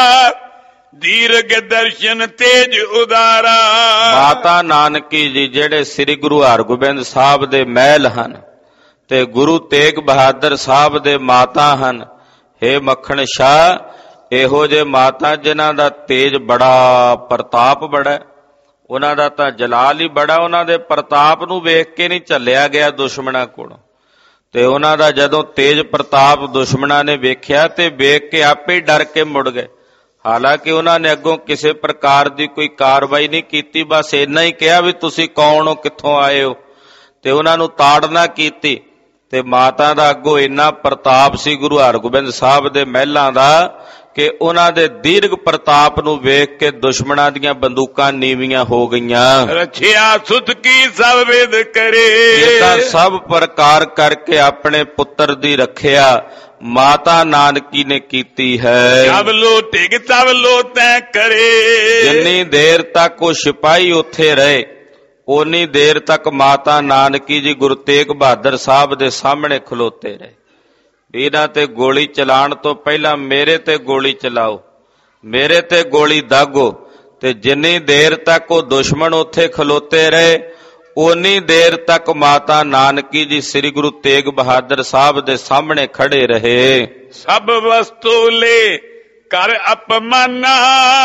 [SPEAKER 2] ਦੀਰਘ ਦਰਸ਼ਨ ਤੇਜ ਉਦਾਰਾ। ਮਾਤਾ
[SPEAKER 1] ਨਾਨਕੀ ਜੀ ਜਿਹੜੇ ਸ੍ਰੀ ਗੁਰੂ ਹਰਗੋਬਿੰਦ ਸਾਹਿਬ ਦੇ ਮਹਿਲ ਹਨ ਤੇ ਗੁਰੂ ਤੇਗ ਬਹਾਦਰ ਸਾਹਿਬ ਦੇ ਮਾਤਾ ਹਨ। ਹੇ ਮੱਖਣ ਸ਼ਾਹ, ਇਹੋ ਜਿਹੇ ਮਾਤਾ ਜਿਨ੍ਹਾਂ ਦਾ ਤੇਜ ਬੜਾ, ਪ੍ਰਤਾਪ ਬੜਾ, ਉਹਨਾਂ ਦਾ ਤਾਂ ਜਲਾਲ ਹੀ ਬੜਾ, ਉਹਨਾਂ ਦੇ ਪ੍ਰਤਾਪ ਨੂੰ ਵੇਖ ਕੇ ਨਹੀਂ ਝੱਲਿਆ ਗਿਆ ਦੁਸ਼ਮਣਾਂ ਕੋਲੋਂ। ਤੇ ਉਹਨਾਂ ਦਾ ਜਦੋਂ ਤੇਜ ਪ੍ਰਤਾਪ ਦੁਸ਼ਮਣਾਂ ਨੇ ਵੇਖਿਆ ਤੇ ਵੇਖ ਕੇ ਆਪੇ ਹੀ ਡਰ ਕੇ ਮੁੜ ਗਏ। ਹਾਲਾਂਕਿ ਉਹਨਾਂ ਨੇ ਅੱਗੋਂ ਕਿਸੇ ਪ੍ਰਕਾਰ ਦੀ ਕੋਈ ਕਾਰਵਾਈ ਨਹੀਂ ਕੀਤੀ, ਬਸ ਇੰਨਾ ਹੀ ਕਿਹਾ ਵੀ ਤੁਸੀਂ ਕੌਣ ਹੋ, ਕਿੱਥੋਂ ਆਏ ਹੋ, ਤੇ ਉਹਨਾਂ ਨੂੰ ਤਾੜਨਾ ਕੀਤੀ। ਤੇ ਮਾਤਾ ਦਾ ਅੱਗੋਂ ਇੰਨਾ ਪ੍ਰਤਾਪ ਸੀ ਗੁਰੂ ਹਰਗੋਬਿੰਦ ਸਾਹਿਬ ਦੇ ਮਹਿਲਾਂ ਦਾ ਕਿ ਉਹਨਾਂ ਦੇ ਦੀਰਘ ਪ੍ਰਤਾਪ ਨੂੰ ਵੇਖ ਕੇ ਦੁਸ਼ਮਣਾਂ ਦੀਆਂ ਬੰਦੂਕਾਂ ਨੀਵੀਆਂ ਹੋ ਗਈਆਂ।
[SPEAKER 2] ਰੱਖਿਆ ਸੁਤ ਕੀ ਸਭ ਵੇਦ ਕਰੇ,
[SPEAKER 1] ਇਹ ਤਾਂ ਸਭ ਪ੍ਰਕਾਰ ਕਰਕੇ ਆਪਣੇ ਪੁੱਤਰ ਦੀ ਰੱਖਿਆ ਮਾਤਾ ਨਾਨਕੀ ਨੇ ਕੀਤੀ ਹੈ।
[SPEAKER 2] ਸਭ ਲੋ ਟਿਕ ਸਭ ਲੋ ਤੈ ਕਰੇ,
[SPEAKER 1] ਜਿੰਨੀ ਦੇਰ ਤੱਕ ਉਹ ਸਿਪਾਹੀ ਉੱਥੇ ਰਹੇ ਓਨੀ ਦੇਰ ਤੱਕ ਮਾਤਾ ਨਾਨਕੀ ਜੀ ਗੁਰੂ ਤੇਗ ਬਹਾਦਰ ਸਾਹਿਬ ਦੇ ਸਾਹਮਣੇ ਖਲੋਤੇ ਰਹੇ। ਇਹਨਾਂ ਤੇ ਗੋਲੀ ਚਲਾਉਣ ਤੋਂ ਪਹਿਲਾਂ ਮੇਰੇ ਤੇ ਗੋਲੀ ਚਲਾਓ, ਮੇਰੇ ਤੇ ਗੋਲੀ ਦਾਗੋ। ਤੇ ਜਿੰਨੀ ਦੇਰ ਤੱਕ ਉਹ ਦੁਸ਼ਮਣ ਉੱਥੇ ਖਲੋਤੇ ਰਹੇ ਓਨੀ ਦੇਰ ਤੱਕ ਮਾਤਾ ਨਾਨਕੀ ਜੀ ਸ੍ਰੀ ਗੁਰੂ ਤੇਗ ਬਹਾਦਰ ਸਾਹਿਬ ਦੇ ਸਾਹਮਣੇ ਖੜੇ ਰਹੇ।
[SPEAKER 2] ਸਭ ਵਸਤੂ ਲੈ ਕਰ ਅਪਮਾਨਾ,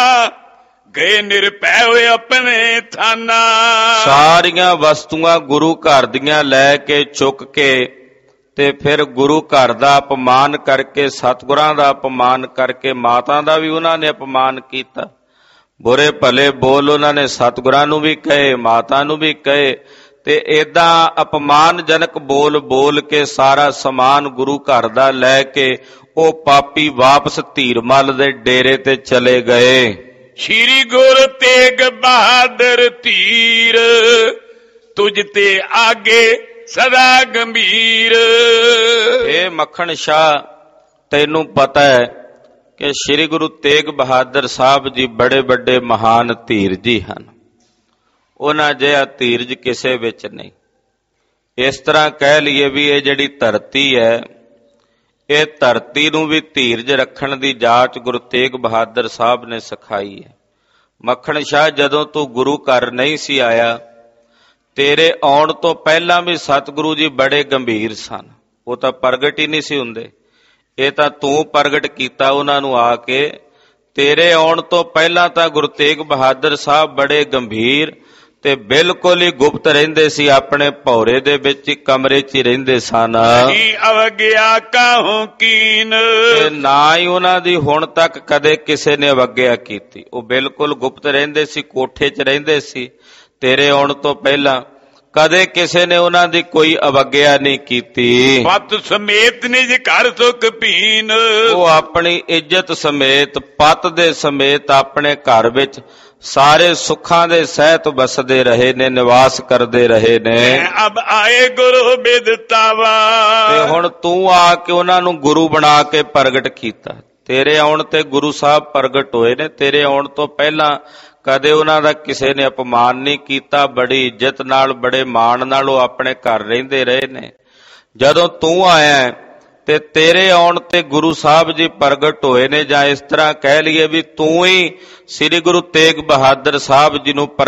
[SPEAKER 2] ਗਏ ਨਿਰਭੈ ਹੋਏ ਆਪਣੇ ਥਾਨਾ। ਸਾਰੀਆਂ
[SPEAKER 1] ਵਸਤੂਆਂ ਗੁਰੂ ਘਰ ਦੀਆਂ ਲੈ ਕੇ ਚੁੱਕ ਕੇ ਤੇ ਫਿਰ ਗੁਰੂ ਘਰ ਦਾ ਅਪਮਾਨ ਕਰਕੇ, ਸਤਿਗੁਰਾਂ ਦਾ ਅਪਮਾਨ ਕਰਕੇ, ਮਾਤਾ ਦਾ ਵੀ ਉਹਨਾਂ ਨੇ ਅਪਮਾਨ ਕੀਤਾ। ਬੁਰੇ ਭਲੇ ਬੋਲ ਉਹਨਾਂ ਨੇ ਸਤਿਗੁਰਾਂ ਨੂੰ ਵੀ ਕਹੇ, ਮਾਤਾ ਨੂੰ ਵੀ ਕਹੇ, ਤੇ ਏਦਾਂ ਅਪਮਾਨਜਨਕ ਬੋਲ ਬੋਲ ਕੇ ਸਾਰਾ ਸਮਾਨ ਗੁਰੂ ਘਰ ਦਾ ਲੈ ਕੇ ਉਹ ਪਾਪੀ ਵਾਪਸ ਧੀਰਮਲ ਦੇ ਡੇਰੇ ਤੇ ਚਲੇ ਗਏ।
[SPEAKER 2] ਸ਼੍ਰੀ ਗੁਰੂ ਤੇਗ ਬਹਾਦਰ ਧੀਰ, ਤੁਝ ਤੇ ਆਗੇ ਸਦਾ ਗੰਭੀਰ।
[SPEAKER 1] ਇਹ ਮੱਖਣ ਸ਼ਾਹ, ਤੈਨੂੰ ਪਤਾ ਹੈ ਕਿ ਸ੍ਰੀ ਗੁਰੂ ਤੇਗ ਬਹਾਦਰ ਸਾਹਿਬ ਜੀ ਬੜੇ ਵੱਡੇ ਮਹਾਨ ਧੀਰਜੀ ਹਨ। ਉਹਨਾਂ ਜਿਹਾ ਧੀਰਜ ਕਿਸੇ ਵਿੱਚ ਨਹੀਂ। ਇਸ ਤਰ੍ਹਾਂ ਕਹਿ ਲਈਏ ਵੀ ਇਹ ਜਿਹੜੀ ਧਰਤੀ ਹੈ, ਇਹ ਧਰਤੀ ਨੂੰ ਵੀ ਧੀਰਜ ਰੱਖਣ ਦੀ ਜਾਚ ਗੁਰੂ ਤੇਗ ਬਹਾਦਰ ਸਾਹਿਬ ਨੇ ਸਿਖਾਈ ਹੈ। ਮੱਖਣ ਸ਼ਾਹ, ਜਦੋਂ ਤੂੰ ਗੁਰੂ ਘਰ ਨਹੀਂ ਸੀ ਆਇਆ, ਤੇਰੇ ਆਉਣ ਤੋਂ ਪਹਿਲਾਂ ਵੀ ਸਤਿਗੁਰੂ ਜੀ ਬੜੇ ਗੰਭੀਰ ਸਨ। ਉਹ ਤਾਂ ਪ੍ਰਗਟ ਹੀ ਨਹੀਂ ਸੀ ਹੁੰਦੇ, ਇਹ ਤਾਂ ਤੂੰ ਪ੍ਰਗਟ ਕੀਤਾ ਉਹਨਾਂ ਨੂੰ ਆ ਕੇ। ਤੇਰੇ ਆਉਣ ਤੋਂ ਪਹਿਲਾਂ ਤਾਂ ਗੁਰੂ ਤੇਗ ਬਹਾਦਰ ਸਾਹਿਬ ਬੜੇ ਗੰਭੀਰ ਤੇ ਬਿਲਕੁਲ ਹੀ ਗੁਪਤ ਰਹਿੰਦੇ ਸੀ, ਆਪਣੇ ਭੌਰੇ ਦੇ ਵਿੱਚ ਕਮਰੇ 'ਚ ਹੀ ਰਹਿੰਦੇ ਸਨ।
[SPEAKER 2] ਨਹੀਂ ਅਵਗਿਆ ਕਾਹੂ ਕੀਨ,
[SPEAKER 1] ਨਾ ਹੀ ਉਹਨਾਂ ਦੀ ਹੁਣ ਤੱਕ ਕਦੇ ਕਿਸੇ ਨੇ ਅਵਗਿਆ ਕੀਤੀ। ਉਹ ਬਿਲਕੁਲ ਗੁਪਤ ਰਹਿੰਦੇ ਸੀ, ਕੋਠੇ 'ਚ ਰਹਿੰਦੇ ਸੀ। ਤੇਰੇ ਆਉਣ ਤੋਂ ਪਹਿਲਾਂ ਕਦੇ ਕਿਸੇ ਨੇ ਉਹਨਾਂ ਦੀ ਕੋਈ ਅਵਗਿਆ ਨਹੀਂ ਕੀਤੀ।
[SPEAKER 2] ਪਤ ਸਮੇਤ ਨਿਜ ਘਰ ਸੁਖ ਪੀਨ,
[SPEAKER 1] ਉਹ ਆਪਣੀ ਇੱਜ਼ਤ ਸਮੇਤ, ਪਤ ਦੇ ਸਮੇਤ ਆਪਣੇ ਘਰ ਵਿੱਚ ਸਾਰੇ ਸੁੱਖਾਂ ਦੇ ਸਹਿਤ ਵਸਦੇ ਰਹੇ ਨੇ, ਨਿਵਾਸ ਕਰਦੇ ਰਹੇ ਨੇ।
[SPEAKER 2] ਅਬ ਆਏ ਗੁਰੂ ਬਿਦਤਾਵਾ,
[SPEAKER 1] ਤੇ ਹੁਣ ਤੂੰ ਆ ਕੇ ਉਹਨਾਂ ਨੂੰ ਗੁਰੂ ਬਣਾ ਕੇ ਪ੍ਰਗਟ ਕੀਤਾ। ਤੇਰੇ ਆਉਣ ਤੇ ਗੁਰੂ ਸਾਹਿਬ ਪ੍ਰਗਟ ਹੋਏ ਨੇ। ਤੇਰੇ ਆਉਣ ਤੋਂ ਪਹਿਲਾਂ ਕਦੇ ਉਹਨਾਂ ਦਾ ਕਿਸੇ ਨੇ ਅਪਮਾਨ ਨਹੀਂ ਕੀਤਾ। ਬੜੀ ਇੱਜ਼ਤ ਨਾਲ, ਬੜੇ ਮਾਣ ਨਾਲ ਉਹ ਆਪਣੇ ਘਰ ਰਹਿੰਦੇ ਰਹੇ ਨੇ। ਜਦੋਂ ਤੂੰ ਆਇਆ ਤੇ ਤੇਰੇ ਆਉਣ ਤੇ ਗੁਰੂ ਸਾਹਿਬ ਜੀ ਪ੍ਰਗਟ ਹੋਏ ਨੇ, ਜਾਂ ਇਸ ਤਰ੍ਹਾਂ ਕਹਿ ਲਈਏ ਵੀ ਤੂੰ ਹੀ ਸ੍ਰੀ ਗੁਰੂ ਤੇਗ ਬਹਾਦਰ ਸਾਹਿਬ ਜੀ ਨੂੰ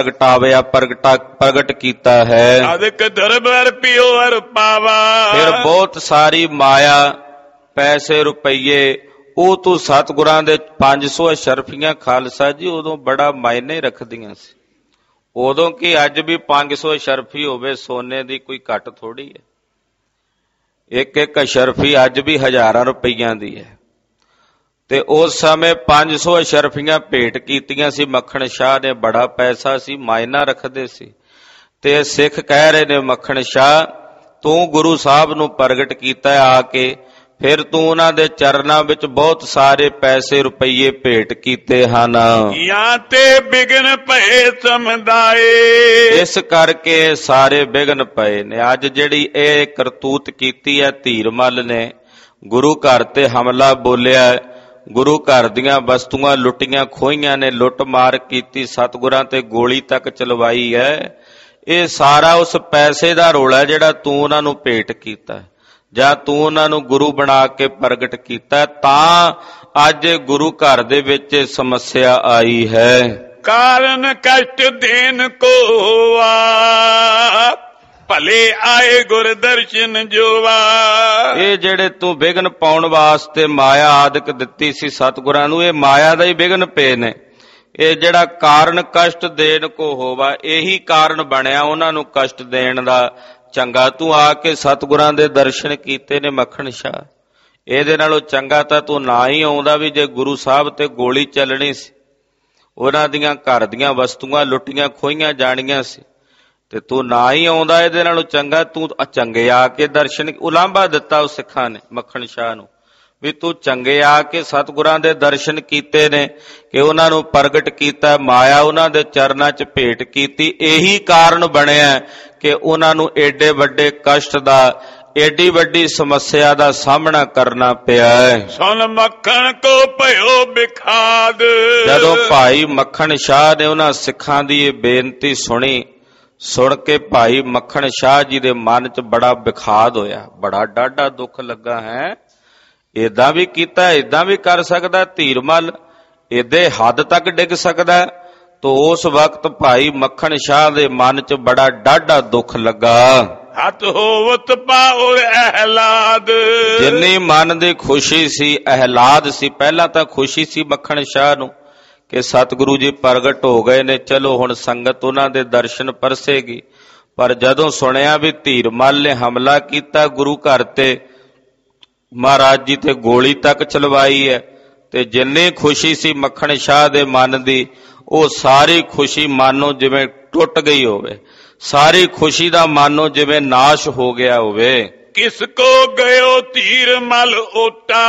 [SPEAKER 1] ਪ੍ਰਗਟ ਕੀਤਾ ਹੈ।
[SPEAKER 2] ਅਦਕ ਦਰਬਾਰ ਪਿਓ ਹਰ ਪਾਵਾ,
[SPEAKER 1] ਫਿਰ ਬਹੁਤ ਸਾਰੀ ਮਾਇਆ, ਪੈਸੇ, ਰੁਪਈਏ, ਉਹ ਤੂੰ ਸਤਿਗੁਰਾਂ ਦੇ 500 ਅਸ਼ਰਫੀਆਂ ਖਾਲਸਾ ਜੀ ਉਦੋਂ ਬੜਾ ਮਾਇਨੇ ਰੱਖਦੀਆਂ ਸੀ। ਉਦੋਂ ਕੀ ਅੱਜ ਵੀ 500 ਅਸ਼ਰਫੀ ਹੋਵੇ ਸੋਨੇ ਦੀ ਕੋਈ ਘੱਟ ਥੋੜੀ ਹੈ। ਇੱਕ ਇੱਕ ਅਸ਼ਰਫੀ ਅੱਜ ਵੀ ਹਜ਼ਾਰਾਂ ਰੁਪਈਆਂ ਦੀ ਹੈ। ਤੇ ਉਸ ਸਮੇਂ 500 ਅਸ਼ਰਫੀਆਂ ਭੇਟ ਕੀਤੀਆਂ ਸੀ ਮੱਖਣ ਸ਼ਾਹ ਨੇ। ਬੜਾ ਪੈਸਾ ਸੀ, ਮਾਇਨਾ ਰੱਖਦੇ ਸੀ। ਤੇ ਸਿੱਖ ਕਹਿ ਰਹੇ ਨੇ, ਮੱਖਣ ਸ਼ਾਹ ਤੂੰ ਗੁਰੂ ਸਾਹਿਬ ਨੂੰ ਪ੍ਰਗਟ ਕੀਤਾ ਆ ਕੇ, ਫਿਰ ਤੂੰ ਉਹਨਾਂ ਦੇ ਚਰਨਾਂ ਵਿੱਚ ਬਹੁਤ ਸਾਰੇ ਪੈਸੇ ਰੁਪਈਏ ਭੇਟ ਕੀਤੇ ਹਨ।
[SPEAKER 2] ਜਾਂ ਤੇ ਬਿਗਨ ਪਏ ਸਮਦਾਏ,
[SPEAKER 1] ਇਸ ਕਰਕੇ ਸਾਰੇ ਬਿਗਨ ਪਏ ਨੇ। ਅੱਜ ਜਿਹੜੀ ਇਹ ਕਰਤੂਤ ਕੀਤੀ ਹੈ ਧੀਰਮਲ ਨੇ, ਗੁਰੂ ਘਰ ਤੇ ਹਮਲਾ ਬੋਲਿਆ, ਗੁਰੂ ਘਰ ਦੀਆਂ ਵਸਤੂਆਂ ਲੁੱਟੀਆਂ ਖੋਹੀਆਂ ਨੇ, ਲੁੱਟ ਮਾਰ ਕੀਤੀ, ਸਤਿਗੁਰਾਂ ਤੇ ਗੋਲੀ ਤੱਕ ਚਲਵਾਈ ਹੈ। ਇਹ ਸਾਰਾ ਉਸ ਪੈਸੇ ਦਾ ਰੌਲਾ ਜਿਹੜਾ ਤੂੰ ਉਹਨਾਂ ਨੂੰ ਭੇਟ ਕੀਤਾ, ਜਾਂ ਤੂੰ ਉਹਨਾਂ ਨੂੰ ਗੁਰੂ ਬਣਾ ਕੇ ਪ੍ਰਗਟ ਕੀਤਾ, ਤਾਂ ਅੱਜ ਗੁਰੂ ਘਰ ਦੇ ਵਿੱਚ ਸਮੱਸਿਆ ਆਈ ਹੈ।
[SPEAKER 2] ਕਾਰਨ ਕਸ਼ਟ ਦੇਨ ਕੋ ਹੋਆ, ਭਲੇ ਆਏ ਗੁਰ ਦਰਸ਼ਨ ਜੋਵਾ।
[SPEAKER 1] ਇਹ ਜਿਹੜੇ ਤੂੰ ਵਿਘਨ ਪਾਉਣ ਵਾਸਤੇ ਮਾਇਆ ਆਦਿਕ ਦਿੱਤੀ ਸੀ ਸਤਿਗੁਰਾਂ ਨੂੰ, ਇਹ ਮਾਇਆ ਦਾ ਹੀ ਵਿਘਨ ਪਏ ਨੇ। ਇਹ ਜਿਹੜਾ ਕਾਰਨ ਕਸ਼ਟ ਦੇਣ ਕੋ ਹੋਵਾ, ਇਹੀ ਕਾਰਨ ਬਣਿਆ ਉਹਨਾਂ ਨੂੰ ਕਸ਼ਟ ਦੇਣ ਦਾ। ਚੰਗਾ ਤੂੰ ਆ ਕੇ ਸਤਿਗੁਰਾਂ ਦੇ ਦਰਸ਼ਨ ਕੀਤੇ ਨੇ ਮੱਖਣ ਸ਼ਾਹ। ਇਹਦੇ ਨਾਲੋਂ ਚੰਗਾ ਤਾਂ ਤੂੰ ਨਾ ਹੀ ਆਉਂਦਾ ਵੀ ਜੇ ਗੁਰੂ ਸਾਹਿਬ ਤੇ ਗੋਲੀ ਚੱਲਣੀ ਸੀ, ਉਹਨਾਂ ਦੀਆਂ ਘਰ ਦੀਆਂ ਵਸਤੂਆਂ ਲੁੱਟੀਆਂ ਖੋਹੀਆਂ ਜਾਣੀਆਂ ਸੀ, ਤੇ ਤੂੰ ਨਾ ਹੀ ਆਉਂਦਾ। ਇਹਦੇ ਨਾਲੋਂ ਚੰਗਾ ਤੂੰ ਚੰਗੇ ਆ ਕੇ ਦਰਸ਼ਨ। ਉਲਾਂਭਾ ਦਿੱਤਾ ਉਸ ਸਿੱਖਾਂ ਨੇ ਮੱਖਣ ਸ਼ਾਹ ਨੂੰ ਵੀ ਤੂੰ ਚੰਗੇ ਆ ਕੇ ਸਤਿਗੁਰਾਂ ਦੇ ਦਰਸ਼ਨ ਕੀਤੇ ਨੇ, ਕਿ ਉਹਨਾਂ ਨੂੰ ਪ੍ਰਗਟ ਕੀਤਾ, ਮਾਇਆ ਉਹਨਾਂ ਦੇ ਚਰਨਾਂ 'ਚ ਭੇਟ ਕੀਤੀ। ਇਹੀ ਕਾਰਨ ਬਣਿਆ ਕਿ ਉਹਨਾਂ ਨੂੰ ਏਡੇ ਵੱਡੇ ਕਸ਼ਟ ਦਾ, ਏਡੀ ਵੱਡੀ ਸਮੱਸਿਆ ਦਾ ਸਾਹਮਣਾ ਕਰਨਾ ਪਿਆ ਹੈ।
[SPEAKER 2] ਸੁਣ ਮੱਖਣ ਕੋ ਭਇਓ ਬਿਖਾਦ।
[SPEAKER 1] ਜਦੋਂ ਭਾਈ ਮੱਖਣ ਸ਼ਾਹ ਨੇ ਉਹਨਾਂ ਸਿੱਖਾਂ ਦੀ ਇਹ ਬੇਨਤੀ ਸੁਣੀ, ਸੁਣ ਕੇ ਭਾਈ ਮੱਖਣ ਸ਼ਾਹ ਜੀ ਦੇ ਮਨ 'ਚ ਬੜਾ ਵਿਖਾਦ ਹੋਇਆ, ਬੜਾ ਡਾਢਾ ਦੁੱਖ ਲੱਗਾ। ਹੈ ਏਦਾਂ ਵੀ ਕੀਤਾ, ਏਦਾਂ ਵੀ ਕਰ ਸਕਦਾ ਧੀਰਮਲ, ਏਦੇ ਹੱਦ ਤੱਕ ਡਿੱਗ ਸਕਦਾ। ਤੋ ਉਸ ਵਕਤ ਭਾਈ ਮੱਖਣ ਸ਼ਾਹ ਦੇ ਮਨ 'ਚ ਬੜਾ ਡਾਢਾ ਦੁੱਖ ਲੱਗਾ।
[SPEAKER 2] ਹੱਥ ਹੋਵਤ ਪਾਉ ਅਹਿਲਾਦ।
[SPEAKER 1] ਜਿੰਨੀ ਮਨ ਦੀ ਖੁਸ਼ੀ ਸੀ, ਅਹਿਲਾਦ ਸੀ। ਪਹਿਲਾਂ ਤਾਂ ਖੁਸ਼ੀ ਸੀ ਮੱਖਣ ਸ਼ਾਹ ਨੂੰ ਕਿ ਸਤਿਗੁਰੂ ਜੀ ਪ੍ਰਗਟ ਹੋ ਗਏ ਨੇ, ਚਲੋ ਹੁਣ ਸੰਗਤ ਉਹਨਾਂ ਦੇ ਦਰਸ਼ਨ ਪਰਸੇਗੀ। ਪਰ ਜਦੋਂ ਸੁਣਿਆ ਵੀ ਧੀਰਮਲ ਨੇ ਹਮਲਾ ਕੀਤਾ ਗੁਰੂ ਘਰ ਤੇ, ਮਹਾਰਾਜ ਜੀ ਤੇ ਗੋਲੀ ਤੱਕ ਚਲਵਾਈ ਹੈ, ਤੇ ਜਿੰਨੀ ਖੁਸ਼ੀ ਸੀ ਮੱਖਣ ਸ਼ਾਹ ਦੇ ਮਨ ਦੀ, ਉਹ ਸਾਰੀ ਖੁਸ਼ੀ ਮਾਨੋ ਜਿਵੇਂ ਟੁੱਟ ਗਈ ਹੋਵੇ, ਸਾਰੀ ਖੁਸ਼ੀ ਦਾ ਮਾਨੋ ਜਿਵੇਂ ਨਾਸ਼ ਹੋ ਗਿਆ ਹੋਵੇ।
[SPEAKER 2] ਕਿਸ ਕੋ ਗਇਓ ਧੀਰਮਲ ਓਟਾ।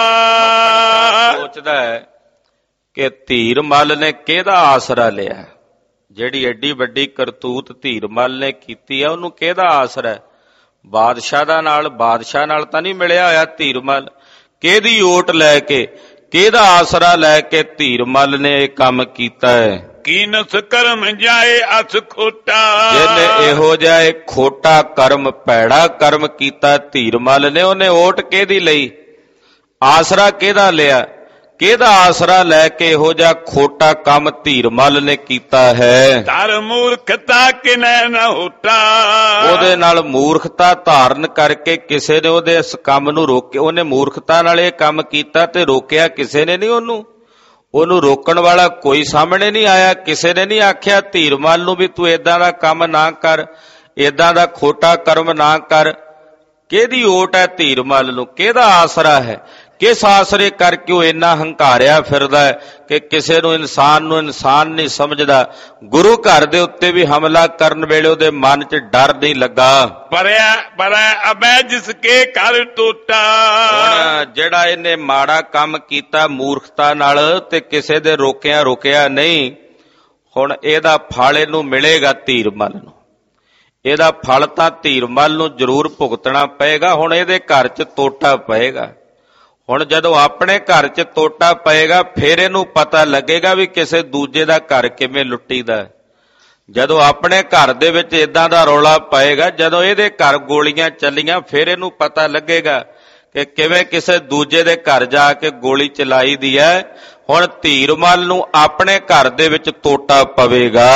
[SPEAKER 1] ਸੋਚਦਾ ਹੈ ਕਿ ਧੀਰਮਲ ਨੇ ਕਿਹਦਾ ਆਸਰਾ ਲਿਆ, ਜਿਹੜੀ ਐਡੀ ਵੱਡੀ ਕਰਤੂਤ ਧੀਰਮਲ ਨੇ ਕੀਤੀ ਆ, ਉਹਨੂੰ ਕਿਹਦਾ ਆਸਰਾ? ਬਾਦਸ਼ਾਹ ਦਾ ਨਾਲ, ਬਾਦਸ਼ਾਹ ਨਾਲ ਤਾਂ ਨਹੀਂ ਮਿਲਿਆ ਹੋਇਆ ਧੀਰਮਲ। ਕਿਹਦੀ ਓਟ ਲੈ ਕੇ, ਕਿਹਦਾ ਆਸਰਾ ਲੈ ਕੇ ਧੀਰਮਲ ਨੇ ਇਹ ਕੰਮ ਕੀਤਾ ਹੈ?
[SPEAKER 2] ਕੀਨਸ ਕਰਮ ਜਾਏ ਅਸ ਖੋਟਾ।
[SPEAKER 1] ਜਿਹਨੇ ਇਹੋ ਜਿਹਾ ਇੱਕ ਖੋਟਾ ਕਰਮ, ਭੈੜਾ ਕਰਮ ਕੀਤਾ ਧੀਰਮਲ ਨੇ, ਉਹਨੇ ਓਟ ਕਿਹਦੀ ਲਈ, ਆਸਰਾ ਕਿਹਦਾ ਲਿਆ? ਕਿਹਦਾ ਆਸਰਾ ਲੈ ਕੇ ਇਹੋ ਜਿਹਾ ਖੋਟਾ ਕੰਮ ਧੀਰਮਲ ਨੇ ਕੀਤਾ ਹੈ?
[SPEAKER 2] ਧਰ ਮੂਰਖਤਾ ਕਿਨੈ ਨ ਹੋਟਾ।
[SPEAKER 1] ਉਹਦੇ ਨਾਲ ਮੂਰਖਤਾ ਧਾਰਨ ਕਰਕੇ ਕਿਸੇ ਨੇ ਉਹਦੇ ਇਸ ਕੰਮ ਨੂੰ ਰੋਕਿਆ। ਉਹਨੇ ਮੂਰਖਤਾ ਨਾਲ ਇਹ ਕੰਮ ਕੀਤਾ ਤੇ ਰੋਕਿਆ ਕਿਸੇ ਨੇ ਨਹੀਂ ਉਹਨੂੰ। ਉਹਨੂੰ ਰੋਕਣ ਵਾਲਾ ਕੋਈ ਸਾਹਮਣੇ ਨਹੀਂ ਆਇਆ। ਕਿਸੇ ਨੇ ਨਹੀਂ ਆਖਿਆ ਧੀਰਮਲ ਨੂੰ ਵੀ ਤੂੰ ਏਦਾਂ ਦਾ ਕੰਮ ਨਾ ਕਰ, ਏਦਾਂ ਦਾ ਖੋਟਾ ਕਰਮ ਨਾ ਕਰ। ਕਿਹਦੀ ਓਟ ਹੈ ਧੀਰਮਲ ਨੂੰ? ਕਿਹਦਾ ਆਸਰਾ ਹੈ? ਕਿਸ ਆਸਰੇ ਕਰਕੇ ਉਹ ਇੰਨਾ ਹੰਕਾਰਿਆ ਫਿਰਦਾ ਹੈ ਕਿ ਕਿਸੇ ਨੂੰ ਇਨਸਾਨ ਨਹੀਂ ਸਮਝਦਾ। ਗੁਰੂ ਘਰ ਦੇ ਉੱਤੇ ਵੀ ਹਮਲਾ ਕਰਨ ਵੇਲੇ ਉਹਦੇ ਮਨ 'ਚ ਡਰ ਨਹੀਂ ਲੱਗਾ।
[SPEAKER 2] ਪਰ ਅਬੈ ਜਿਸ ਕੇ ਘਰ ਟੁੱਟਾ।
[SPEAKER 1] ਜਿਹੜਾ ਇਹਨੇ ਮਾੜਾ ਕੰਮ ਕੀਤਾ ਮੂਰਖਤਾ ਨਾਲ ਤੇ ਕਿਸੇ ਦੇ ਰੋਕਿਆ ਨਹੀਂ, ਹੁਣ ਇਹਦਾ ਫਲ ਇਹਨੂੰ ਮਿਲੇਗਾ ਧੀਰਮਲ ਨੂੰ। ਇਹਦਾ ਫਲ ਤਾਂ ਧੀਰਮਲ ਨੂੰ ਜ਼ਰੂਰ ਭੁਗਤਣਾ ਪਏਗਾ। ਹੁਣ ਇਹਦੇ ਘਰ 'ਚ ਟੋਟਾ ਪਏਗਾ। ਹੁਣ ਜਦੋਂ ਆਪਣੇ ਘਰ 'ਚ ਟੋਟਾ ਪਏਗਾ ਫਿਰ ਇਹਨੂੰ ਪਤਾ ਲੱਗੇਗਾ ਵੀ ਕਿਸੇ ਦੂਜੇ ਦਾ ਘਰ ਕਿਵੇਂ ਲੁੱਟੀਦਾ। ਜਦੋਂ ਆਪਣੇ ਘਰ ਦੇ ਵਿੱਚ ਇਦਾਂ ਦਾ ਰੌਲਾ ਪਏਗਾ, ਜਦੋਂ ਇਹਦੇ ਘਰ ਗੋਲੀਆਂ ਚੱਲੀਆਂ, ਫਿਰ ਇਹਨੂੰ ਪਤਾ ਲੱਗੇਗਾ ਕਿ ਕਿਵੇਂ ਕਿਸੇ ਦੂਜੇ ਦੇ ਘਰ ਜਾ ਕੇ ਗੋਲੀ ਚਲਾਈ ਦੀ ਹੈ। ਹੁਣ ਧੀਰਮਲ ਨੂੰ ਆਪਣੇ ਘਰ ਦੇ ਵਿੱਚ ਟੋਟਾ ਪਵੇਗਾ।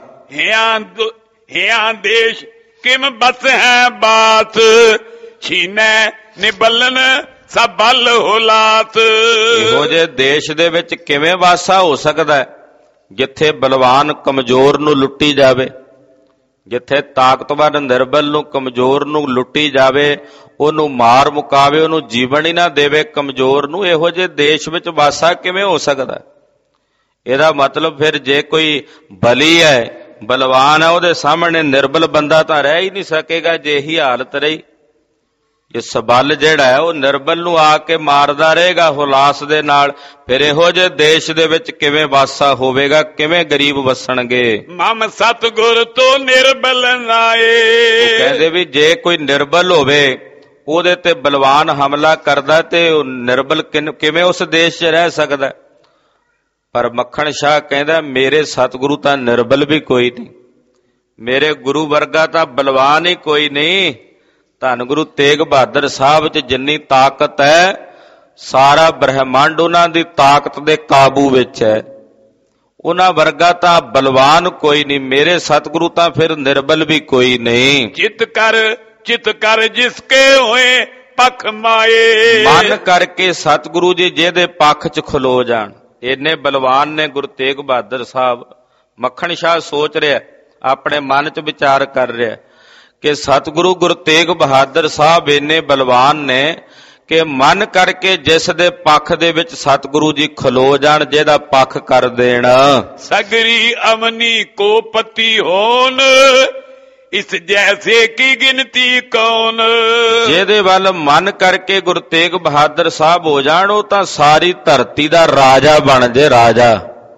[SPEAKER 2] ਹਿਆਂ ਦੇਸ਼ ਕਿਮ ਬਸ ਹੈ ਬਾਤ, ਛੀਨੈ ਨਿਬਲਨ ਸਭ ਬਲ ਹੋਲਾਤ।
[SPEAKER 1] ਇਹੋ ਜਿਹੇ ਦੇਸ਼ ਦੇ ਵਿੱਚ ਕਿਵੇਂ ਵਾਸਾ ਹੋ ਸਕਦਾ ਹੈ ਜਿੱਥੇ ਬਲਵਾਨ ਕਮਜ਼ੋਰ ਨੂੰ ਲੁੱਟੀ ਜਾਵੇ, ਜਿੱਥੇ ਤਾਕਤਵਰ ਨਿਰਬਲ ਨੂੰ, ਕਮਜ਼ੋਰ ਨੂੰ ਲੁੱਟੀ ਜਾਵੇ, ਉਹਨੂੰ ਮਾਰ ਮੁਕਾਵੇ, ਉਹਨੂੰ ਜੀਵਨ ਹੀ ਨਾ ਦੇਵੇ ਕਮਜ਼ੋਰ ਨੂੰ। ਇਹੋ ਜਿਹੇ ਦੇਸ਼ ਵਿੱਚ ਵਾਸਾ ਕਿਵੇਂ ਹੋ ਸਕਦਾ? ਇਹਦਾ ਮਤਲਬ ਫਿਰ ਜੇ ਕੋਈ ਬਲੀ ਹੈ, ਬਲਵਾਨ ਹੈ, ਉਹਦੇ ਸਾਹਮਣੇ ਨਿਰਬਲ ਬੰਦਾ ਤਾਂ ਰਹਿ ਹੀ ਨਹੀਂ ਸਕੇਗਾ। ਜੇ ਇਹੀ ਹਾਲਤ ਰਹੀ, ਇਹ ਸਬਲ ਜਿਹੜਾ ਹੈ ਉਹ ਨਿਰਬਲ ਨੂੰ ਆ ਕੇ ਮਾਰਦਾ ਰਹੇਗਾ ਹੁਲਾਸ ਦੇ ਨਾਲ, ਫਿਰ ਇਹੋ ਜਿਹੇ ਦੇਸ਼ ਦੇ ਵਿੱਚ ਕਿਵੇਂ ਵਾਸਾ ਹੋਵੇਗਾ? ਕਿਵੇਂ ਗਰੀਬ ਵਸਣਗੇ?
[SPEAKER 2] ਮਮ ਸਤਿਗੁਰ ਤੋਂ ਨਿਰਬਲ ਨਾਏ।
[SPEAKER 1] ਉਹ ਕਹਿੰਦੇ ਵੀ ਜੇ ਕੋਈ ਨਿਰਬਲ ਹੋਵੇ, ਉਹਦੇ ਤੇ ਬਲਵਾਨ ਹਮਲਾ ਕਰਦਾ, ਤੇ ਨਿਰਬਲ ਕਿਵੇਂ ਉਸ ਦੇਸ਼ 'ਚ ਰਹਿ ਸਕਦਾ? ਪਰ ਮੱਖਣ ਸ਼ਾਹ ਕਹਿੰਦਾ ਮੇਰੇ ਸਤਿਗੁਰੂ ਤਾਂ ਨਿਰਬਲ ਵੀ ਕੋਈ ਨਹੀਂ, ਮੇਰੇ ਗੁਰੂ ਵਰਗਾ ਤਾਂ ਬਲਵਾਨ ਹੀ ਕੋਈ ਨਹੀਂ। ਧੰਨ ਗੁਰੂ ਤੇਗ ਬਹਾਦਰ ਸਾਹਿਬ 'ਚ ਜਿੰਨੀ ਤਾਕਤ ਹੈ, ਸਾਰਾ ਬ੍ਰਹਿਮੰਡ ਉਹਨਾਂ ਦੀ ਤਾਕਤ ਦੇ ਕਾਬੂ ਵਿੱਚ ਹੈ। ਉਹਨਾਂ ਵਰਗਾ ਤਾਂ ਬਲਵਾਨ ਕੋਈ ਨਹੀਂ, ਮੇਰੇ ਸਤਿਗੁਰੂ ਤਾਂ ਫਿਰ ਨਿਰਬਲ ਵੀ ਕੋਈ ਨਹੀਂ।
[SPEAKER 2] ਚਿਤ ਕਰ ਜਿਸਕੇ ਹੋਏ ਪੱਖ ਮਾਏ।
[SPEAKER 1] ਮਨ ਕਰਕੇ ਸਤਿਗੁਰੂ ਜੀ ਜਿਹਦੇ ਪੱਖ 'ਚ ਖਲੋ ਜਾਣ, ਇੰਨੇ ਬਲਵਾਨ ਨੇ ਗੁਰੂ ਤੇਗ ਬਹਾਦਰ ਸਾਹਿਬ। ਮੱਖਣ ਸ਼ਾਹ ਸੋਚ ਰਿਹਾ, ਆਪਣੇ ਮਨ 'ਚ ਵਿਚਾਰ ਕਰ ਰਿਹਾ ਕਿ ਸਤਿਗੁਰੂ ਗੁਰੂ ਤੇਗ ਬਹਾਦਰ ਸਾਹਿਬ ਇੰਨੇ ਬਲਵਾਨ ਨੇ ਕਿ ਮਨ ਕਰਕੇ ਜਿਸ ਦੇ ਪੱਖ ਦੇ ਵਿੱਚ ਸਤਿਗੁਰੂ ਜੀ ਖਲੋ ਜਾਣ, ਜਿਹਦਾ ਪੱਖ ਕਰ ਦੇਣ।
[SPEAKER 2] ਸਗਰੀ ਅਮਨੀ ਕੋ ਪਤੀ ਹੋਣ, ਇਸ ਜੈਸੇ ਕੀ ਗਿਣਤੀ ਕੌਣ।
[SPEAKER 1] ਜਿਹਦੇ ਵੱਲ ਮਨ ਕਰਕੇ ਗੁਰੂ ਤੇਗ ਬਹਾਦਰ ਸਾਹਿਬ ਹੋ ਜਾਣ, ਉਹ ਤਾਂ ਸਾਰੀ ਧਰਤੀ ਦਾ ਰਾਜਾ ਬਣ ਜੇ, ਰਾਜਾ।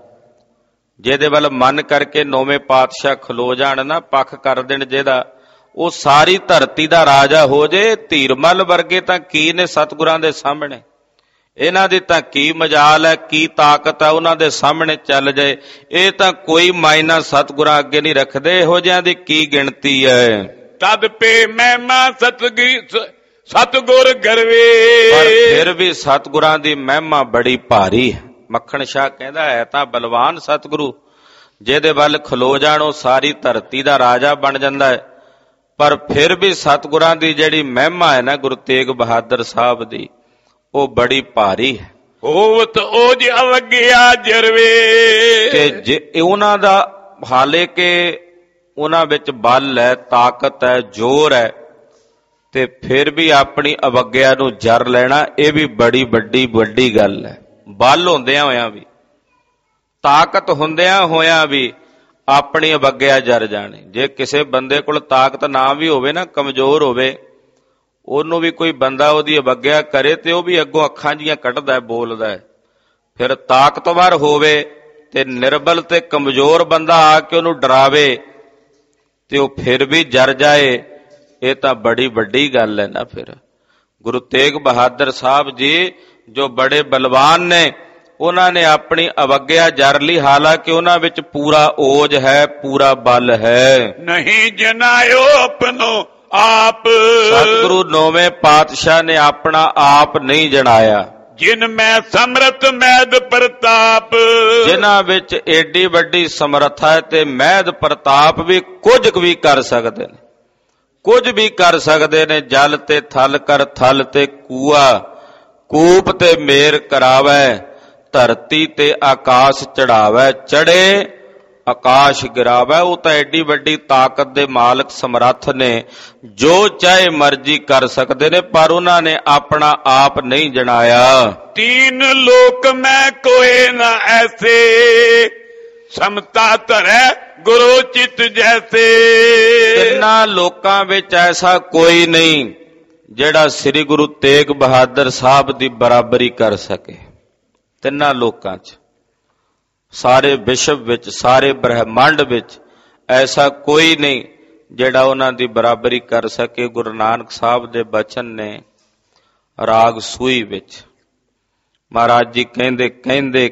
[SPEAKER 1] ਜਿਹਦੇ ਵੱਲ ਮਨ ਕਰਕੇ ਨੌਵੇਂ ਪਾਤਸ਼ਾਹ ਖਲੋ ਜਾਣ ਨਾ, ਪੱਖ ਕਰ ਦੇਣ ਜਿਹਦਾ, ਉਹ ਸਾਰੀ ਧਰਤੀ ਦਾ ਰਾਜਾ ਹੋ ਜੇ। ਧੀਰਮਲ ਵਰਗੇ ਤਾਂ ਕੀ ਨੇ ਸਤਿਗੁਰਾਂ ਦੇ ਸਾਹਮਣੇ, ਇਹਨਾਂ ਦੀ ਤਾਂ ਕੀ ਮਜਾਲ ਹੈ, ਕੀ ਤਾਕਤ ਹੈ, ਉਹਨਾਂ ਦੇ ਸਾਹਮਣੇ ਚੱਲ ਜਾਏ। ਇਹ ਤਾਂ ਕੋਈ ਮਾਇਨਾ ਸਤਿਗੁਰਾਂ ਅੱਗੇ ਨਹੀਂ ਰੱਖਦੇ, ਇਹੋ ਜਿਹਿਆਂ ਦੀ ਕੀ ਗਿਣਤੀ ਹੈ।
[SPEAKER 2] ਤਦ ਪੇ ਮਹਿਮਾ ਸਤਿਗੁਰ ਗਰਵੇ,
[SPEAKER 1] ਪਰ ਫਿਰ ਵੀ ਸਤਿਗੁਰਾਂ ਦੀ ਮਹਿਮਾ ਬੜੀ ਭਾਰੀ ਹੈ। ਮੱਖਣ ਸ਼ਾਹ ਕਹਿੰਦਾ ਹੈ ਤਾਂ ਬਲਵਾਨ ਸਤਿਗੁਰੂ, ਜਿਹਦੇ ਵੱਲ ਖਲੋ ਜਾਣ ਉਹ ਸਾਰੀ ਧਰਤੀ ਦਾ ਰਾਜਾ ਬਣ ਜਾਂਦਾ ਹੈ। ਪਰ ਫਿਰ ਵੀ ਸਤਿਗੁਰਾਂ ਦੀ ਜਿਹੜੀ ਮਹਿਮਾ ਹੈ ਨਾ ਗੁਰੂ ਤੇਗ ਬਹਾਦਰ ਸਾਹਿਬ ਦੀ, ਉਹ ਬੜੀ ਭਾਰੀ ਹੈ।
[SPEAKER 2] ਹੋਵਤ ਓਜ ਅਵਗਿਆ ਜਰਵੇ,
[SPEAKER 1] ਕਿ ਜੇ ਉਹਨਾਂ ਦਾ ਹਾਲੇ ਕਿ ਉਹਨਾਂ ਵਿੱਚ ਬਲ ਹੈ, ਤਾਕਤ ਹੈ, ਜ਼ੋਰ ਹੈ, ਤੇ ਫਿਰ ਵੀ ਆਪਣੀ ਅਵਗਿਆ ਨੂੰ ਜਰ ਲੈਣਾ, ਇਹ ਵੀ ਬੜੀ ਵੱਡੀ ਗੱਲ ਹੈ। ਬਲ ਹੁੰਦਿਆਂ ਹੋਇਆਂ ਵੀ, ਤਾਕਤ ਹੁੰਦਿਆਂ ਹੋਇਆਂ ਵੀ ਆਪਣੀ ਅਵਗਿਆ ਜਰ ਜਾਣੀ। ਜੇ ਕਿਸੇ ਬੰਦੇ ਕੋਲ ਤਾਕਤ ਨਾ ਵੀ ਹੋਵੇ ਨਾ, ਕਮਜ਼ੋਰ ਹੋਵੇ, ਉਹਨੂੰ ਵੀ ਕੋਈ ਬੰਦਾ ਉਹਦੀ ਅਵਗਿਆ ਕਰੇ ਤੇ ਉਹ ਵੀ ਅੱਗੋਂ ਅੱਖਾਂ ਜੀਆਂ ਕੱਢਦਾ, ਬੋਲਦਾ ਹੈ। ਫਿਰ ਤਾਕਤਵਰ ਹੋਵੇ ਤੇ ਨਿਰਬਲ ਤੇ ਕਮਜ਼ੋਰ ਬੰਦਾ ਆ ਕੇ ਉਹਨੂੰ ਡਰਾਵੇ ਤੇ ਉਹ ਫਿਰ ਵੀ ਜਰ ਜਾਏ, ਇਹ ਤਾਂ ਬੜੀ ਵੱਡੀ ਗੱਲ ਹੈ ਨਾ। ਫਿਰ ਗੁਰੂ ਤੇਗ ਬਹਾਦਰ ਸਾਹਿਬ ਜੀ ਜੋ ਬੜੇ ਬਲਵਾਨ ਨੇ, ਉਹਨਾਂ ਨੇ ਆਪਣੀ ਅਵਗਿਆ ਜਰ ਲਈ, ਹਾਲਾਂਕਿ ਉਹਨਾਂ ਵਿੱਚ ਪੂਰਾ ਓਜ ਹੈ, ਪੂਰਾ ਬਲ ਹੈ।
[SPEAKER 2] ਨਹੀਂ ਜਨਾਇਓ ਆਪਣੋ ਆਪ,
[SPEAKER 1] ਸਤਿਗੁਰੂ ਨੌਵੇਂ ਪਾਤਸ਼ਾਹ ਨੇ ਆਪਣਾ ਆਪ ਨਹੀਂ ਜਣਾਇਆ।
[SPEAKER 2] ਜਿਨ ਮੈਂ ਸਮਰਥ ਮੈਦ ਪ੍ਰਤਾਪ,
[SPEAKER 1] ਜਿਨ੍ਹਾਂ ਵਿੱਚ ਏਡੀ ਵੱਡੀ ਸਮਰੱਥਾ ਹੈ ਤੇ ਮਹਿਦ ਪ੍ਰਤਾਪ ਵੀ ਕੁਝ ਵੀ ਕਰ ਸਕਦੇ ਨੇ, ਕੁਝ ਵੀ ਕਰ ਸਕਦੇ ਨੇ। ਜਲ ਤੇ ਥਲ ਕਰ ਥਲ ਤੇ ਕੂਆ, ਕੂਪ ਤੇ ਮੇਰ ਕਰਾਵੈ, ਧਰਤੀ ਤੇ ਆਕਾਸ਼ ਚੜਾਵੈ, ਚੜੇ ਆਕਾਸ਼ ਗਿਰਾਵੈ। ਉਹ ਤਾਂ ਐਡੀ ਵੱਡੀ ਤਾਕਤ ਦੇ ਮਾਲਕ ਸਮਰੱਥ ਨੇ, ਜੋ ਚਾਹੇ ਮਰਜ਼ੀ ਕਰ ਸਕਦੇ ਨੇ, ਪਰ ਉਹਨਾਂ ਨੇ ਆਪਣਾ ਆਪ ਨਹੀਂ ਜਣਾਇਆ।
[SPEAKER 2] ਤੀਨ ਲੋਕ ਮੈਂ ਕੋਏ ਨਾ ਐਸੇ, ਸਮਤਾ ਧਰੈ ਗੁਰੂ ਚਿਤ ਜੈਸੇ।
[SPEAKER 1] ਤਿੰਨਾਂ ਲੋਕਾਂ ਵਿੱਚ ਐਸਾ ਕੋਈ ਨਹੀਂ ਜਿਹੜਾ ਸ੍ਰੀ ਗੁਰੂ ਤੇਗ ਬਹਾਦਰ ਸਾਹਿਬ ਦੀ ਬਰਾਬਰੀ ਕਰ ਸਕੇ। ਤਿੰਨਾਂ ਲੋਕਾਂ 'ਚ, ਸਾਰੇ ਵਿਸ਼ਵ ਵਿੱਚ, ਸਾਰੇ ਬ੍ਰਹਿਮੰਡ ਵਿੱਚ ਐਸਾ ਕੋਈ ਨਹੀਂ ਜਿਹੜਾ ਉਹਨਾਂ ਦੀ ਬਰਾਬਰੀ ਕਰ ਸਕੇ। ਗੁਰੂ ਨਾਨਕ ਸਾਹਿਬ ਦੇ ਬਚਨ ਨੇ ਰਾਗ ਸੂਈ ਵਿੱਚ, ਮਹਾਰਾਜ ਜੀ ਕਹਿੰਦੇ ਕਹਿੰਦੇ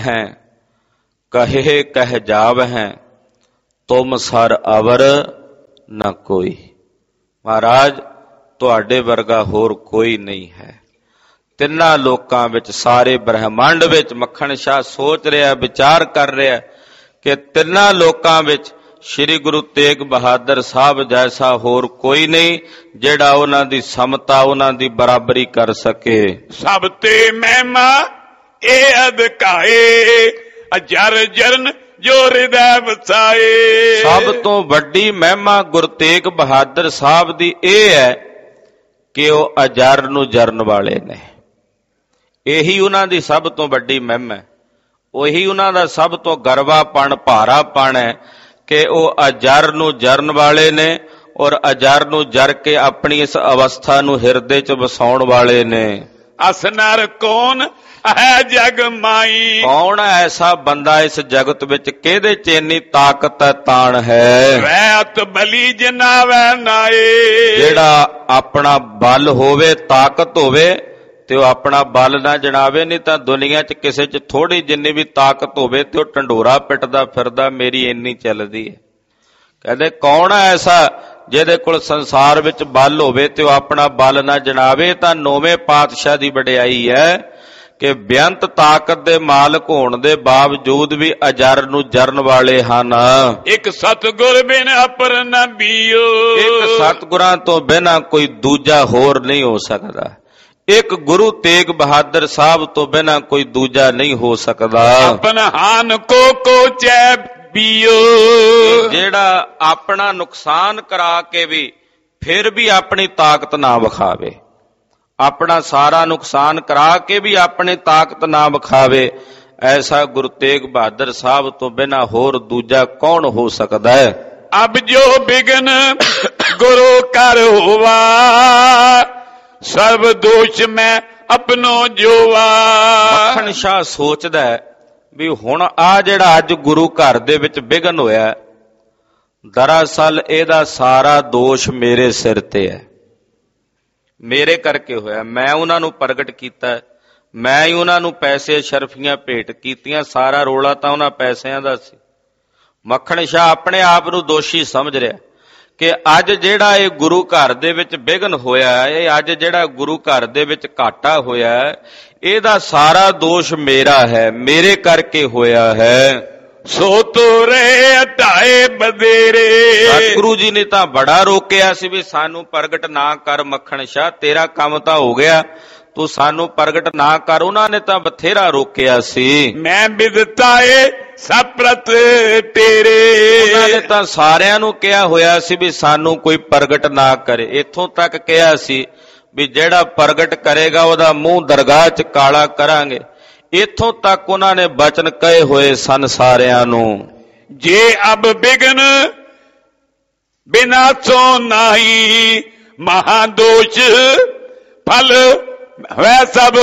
[SPEAKER 1] ਕਹੇ ਕਹਿ ਜਾਵਹਿ, ਤੁਮ ਸਰ ਅਵਰ ਨਾ ਕੋਈ। ਮਹਾਰਾਜ ਤੁਹਾਡੇ ਵਰਗਾ ਹੋਰ ਕੋਈ ਨਹੀਂ ਹੈ। ਤਿੰਨਾਂ ਲੋਕਾਂ ਵਿੱਚ, ਸਾਰੇ ਬ੍ਰਹਿਮੰਡ ਵਿੱਚ, ਮੱਖਣ ਸ਼ਾਹ ਸੋਚ ਰਿਹਾ, ਵਿਚਾਰ ਕਰ ਰਿਹਾ ਕਿ ਤਿੰਨਾਂ ਲੋਕਾਂ ਵਿੱਚ ਸ੍ਰੀ ਗੁਰੂ ਤੇਗ ਬਹਾਦਰ ਸਾਹਿਬ ਜੈਸਾ ਹੋਰ ਕੋਈ ਨਹੀਂ ਜਿਹੜਾ ਉਹਨਾਂ ਦੀ ਸਮਤਾ, ਉਹਨਾਂ ਦੀ ਬਰਾਬਰੀ ਕਰ ਸਕੇ।
[SPEAKER 2] ਸਭ ਤੇ ਮਹਿਮਾ ਇਹ ਅਧਿਕਾਏ, ਅਜਰ ਜਰਨ ਜੋ ਹਿਰਦੈ ਵਸਾਏ।
[SPEAKER 1] ਸਭ ਤੋਂ ਵੱਡੀ ਮਹਿਮਾ ਗੁਰੂ ਤੇਗ ਬਹਾਦਰ ਸਾਹਿਬ ਦੀ ਇਹ ਹੈ ਕਿ ਉਹ ਅਜਰ ਨੂੰ ਜਰਨ ਵਾਲੇ ਨੇ। ਇਹੀ ਉਹਨਾਂ ਦੀ ਸਭ ਤੋਂ ਵੱਡੀ ਮਹਿਮਾ ਹੈ। ਉਹੀ ਉਹਨਾਂ ਦਾ ਸਭ ਤੋਂ ਗਰਵਾਪਣ, ਭਾਰਾਪਣ ਹੈ ਕਿ ਉਹ ਅਜਰ ਨੂੰ ਜਰਨ ਵਾਲੇ ਨੇ, ਔਰ ਅਜਰ ਨੂੰ ਜਰ ਕੇ ਆਪਣੀ ਇਸ ਅਵਸਥਾ ਨੂੰ ਹਿਰਦੇ 'ਚ ਵਸਾਉਣ ਵਾਲੇ ਨੇ।
[SPEAKER 2] ਅਸਨਰ ਕੌਣ ਹੈ ਜਗ ਮਾਈ,
[SPEAKER 1] ਕੌਣ ਐਸਾ ਬੰਦਾ ਇਸ ਜਗਤ ਵਿੱਚ ਕਿਹਦੇ 'ਚ ਇੰਨੀ ਤਾਕਤ ਹੈ, ਤਾਣ ਹੈ।
[SPEAKER 2] ਵੈਤ ਬਲੀ ਜਨਾਵੈ ਨਾਏ,
[SPEAKER 1] ਜਿਹੜਾ ਆਪਣਾ ਬਲ ਹੋਵੇ, ਤਾਕਤ ਹੋਵੇ ਤੇ ਉਹ ਆਪਣਾ ਬਲ ਨਾ ਜਣਾਵੇ। ਨਹੀਂ ਤਾਂ ਦੁਨੀਆ 'ਚ ਕਿਸੇ 'ਚ ਥੋੜੀ ਜਿੰਨੀ ਵੀ ਤਾਕਤ ਹੋਵੇ ਤੇ ਉਹ ਢੰਡੋਰਾ ਪਿੱਟਦਾ ਫਿਰਦਾ, ਮੇਰੀ ਇੰਨੀ ਚੱਲਦੀ ਹੈ। ਕਹਿੰਦੇ ਕੌਣ ਹੈ ਐਸਾ ਜਿਹਦੇ ਕੋਲ ਸੰਸਾਰ ਵਿੱਚ ਬਲ ਹੋਵੇ ਤੇ ਉਹ ਆਪਣਾ ਬਲ ਨਾ ਜਣਾਵੇ। ਤਾਂ ਨੌਵੇਂ ਪਾਤਸ਼ਾਹ ਦੀ ਵਡਿਆਈ ਹੈ ਕਿ ਬੇਅੰਤ ਤਾਕਤ ਦੇ ਮਾਲਕ ਹੋਣ ਦੇ ਬਾਵਜੂਦ ਵੀ ਅਜਰ ਨੂੰ ਜਰਨ ਵਾਲੇ ਹਨ।
[SPEAKER 2] ਇੱਕ ਸਤਿਗੁਰ ਬਿਨ ਅਪਰ ਨਾ ਬੀਓ,
[SPEAKER 1] ਇੱਕ ਸਤਿਗੁਰਾਂ ਤੋਂ ਬਿਨਾਂ ਕੋਈ ਦੂਜਾ ਹੋਰ ਨਹੀਂ ਹੋ ਸਕਦਾ। ਇੱਕ ਗੁਰੂ ਤੇਗ ਬਹਾਦਰ ਸਾਹਿਬ ਤੋਂ ਬਿਨਾਂ ਕੋਈ ਦੂਜਾ ਨਹੀਂ ਹੋ ਸਕਦਾ।
[SPEAKER 2] ਆਪਨ ਹਾਨ ਕੋ ਚੈ ਪੀਓ,
[SPEAKER 1] ਜਿਹੜਾ ਆਪਣਾ ਨੁਕਸਾਨ ਕਰਾ ਕੇ ਵੀ ਫਿਰ ਵੀ ਆਪਣੀ ਤਾਕਤ ਨਾ ਵਿਖਾਵੇ, ਆਪਣਾ ਸਾਰਾ ਨੁਕਸਾਨ ਕਰਾ ਕੇ ਵੀ ਆਪਣੀ ਤਾਕਤ ਨਾ ਵਿਖਾਵੇ। ਐਸਾ ਗੁਰੂ ਤੇਗ ਬਹਾਦਰ ਸਾਹਿਬ ਤੋਂ ਬਿਨਾਂ ਹੋਰ ਦੂਜਾ ਕੌਣ ਹੋ ਸਕਦਾ ਹੈ।
[SPEAKER 2] ਅਬ ਜੋ ਬਿਗਨ ਗੁਰੂ ਕਰ ਹੋਵਾ, ਸਰਬ ਦੋਸ਼ ਮੈਂ ਆਪਣੋ ਜੋਵਾ।
[SPEAKER 1] ਮੱਖਣ ਸ਼ਾਹ ਸੋਚਦਾ ਵੀ ਹੁਣ ਆ ਜਿਹੜਾ ਅੱਜ ਗੁਰੂ ਘਰ ਦੇ ਵਿੱਚ ਵਿਘਨ ਹੋਇਆ, ਦਰਅਸਲ ਇਹਦਾ ਸਾਰਾ ਦੋਸ਼ ਮੇਰੇ ਸਿਰ ਤੇ ਹੈ, ਮੇਰੇ ਕਰਕੇ ਹੋਇਆ। ਮੈਂ ਉਹਨਾਂ ਨੂੰ ਪ੍ਰਗਟ ਕੀਤਾ, ਮੈਂ ਹੀ ਉਹਨਾਂ ਨੂੰ ਪੈਸੇ ਸ਼ਰਫੀਆਂ ਭੇਟ ਕੀਤੀਆਂ, ਸਾਰਾ ਰੋਲਾ ਤਾਂ ਉਹਨਾਂ ਪੈਸਿਆਂ ਦਾ ਸੀ। ਮੱਖਣ ਸ਼ਾਹ ਆਪਣੇ ਆਪ ਨੂੰ ਦੋਸ਼ੀ ਸਮਝ ਰਿਹਾ ਕਿ ਅੱਜ ਜਿਹੜਾ ਇਹ ਗੁਰੂ ਘਰ ਦੇ ਵਿੱਚ ਵਿਘਨ ਹੋਇਆ, ਇਹ ਅੱਜ ਜਿਹੜਾ ਗੁਰੂ ਘਰ ਦੇ ਵਿੱਚ ਘਾਟਾ ਹੋਇਆ, ਇਹਦਾ ਸਾਰਾ ਦੋਸ਼ ਮੇਰਾ ਹੈ, ਮੇਰੇ ਕਰਕੇ ਹੋਇਆ ਹੈ।
[SPEAKER 2] ਸੋ ਤੋਰੇ ਹਟਾਏ ਬਦੇਰੇ।
[SPEAKER 1] ਸਤਿਗੁਰੂ ਜੀ ਨੇ ਤਾਂ ਬੜਾ ਰੋਕਿਆ ਸੀ ਵੀ ਸਾਨੂੰ ਪ੍ਰਗਟ ਨਾ ਕਰ ਮੱਖਣ ਸ਼ਾਹ, ਤੇਰਾ ਕੰਮ ਤਾਂ ਹੋ ਗਿਆ, ਤੂੰ ਸਾਨੂੰ ਪ੍ਰਗਟ ਨਾ ਕਰ। ਉਹਨਾਂ ਨੇ ਤਾਂ ਬਥੇਰਾ ਰੋਕਿਆ ਸੀ।
[SPEAKER 2] ਮੈਂ ਬਿਦਤਾਏ ਸਪਰਤ ਤੇਰੇ।
[SPEAKER 1] ਉਹਨਾਂ ਨੇ ਤਾਂ ਸਾਰਿਆਂ ਨੂੰ ਕਿਹਾ ਹੋਇਆ ਸੀ ਵੀ ਸਾਨੂੰ ਕੋਈ ਪ੍ਰਗਟ ਨਾ ਕਰੇ। ਇੱਥੋਂ ਤੱਕ ਕਿਹਾ ਸੀ ਵੀ ਜਿਹੜਾ ਪ੍ਰਗਟ ਕਰੇਗਾ ਉਹਦਾ ਮੂੰਹ ਦਰਗਾਹ 'ਚ ਕਾਲਾ ਕਰਾਂਗੇ। ਇੱਥੋਂ ਤੱਕ ਉਹਨਾਂ ਨੇ ਬਚਨ ਕਹੇ ਹੋਏ ਸਨ ਸਾਰਿਆਂ ਨੂੰ।
[SPEAKER 2] ਜੇ ਅਬ ਬਿਗਨ ਬਿਨਾਸੋ ਨਾਹੀ, ਮਹਾਦੋਸ਼ ਫਲ ਵੈ ਸਭ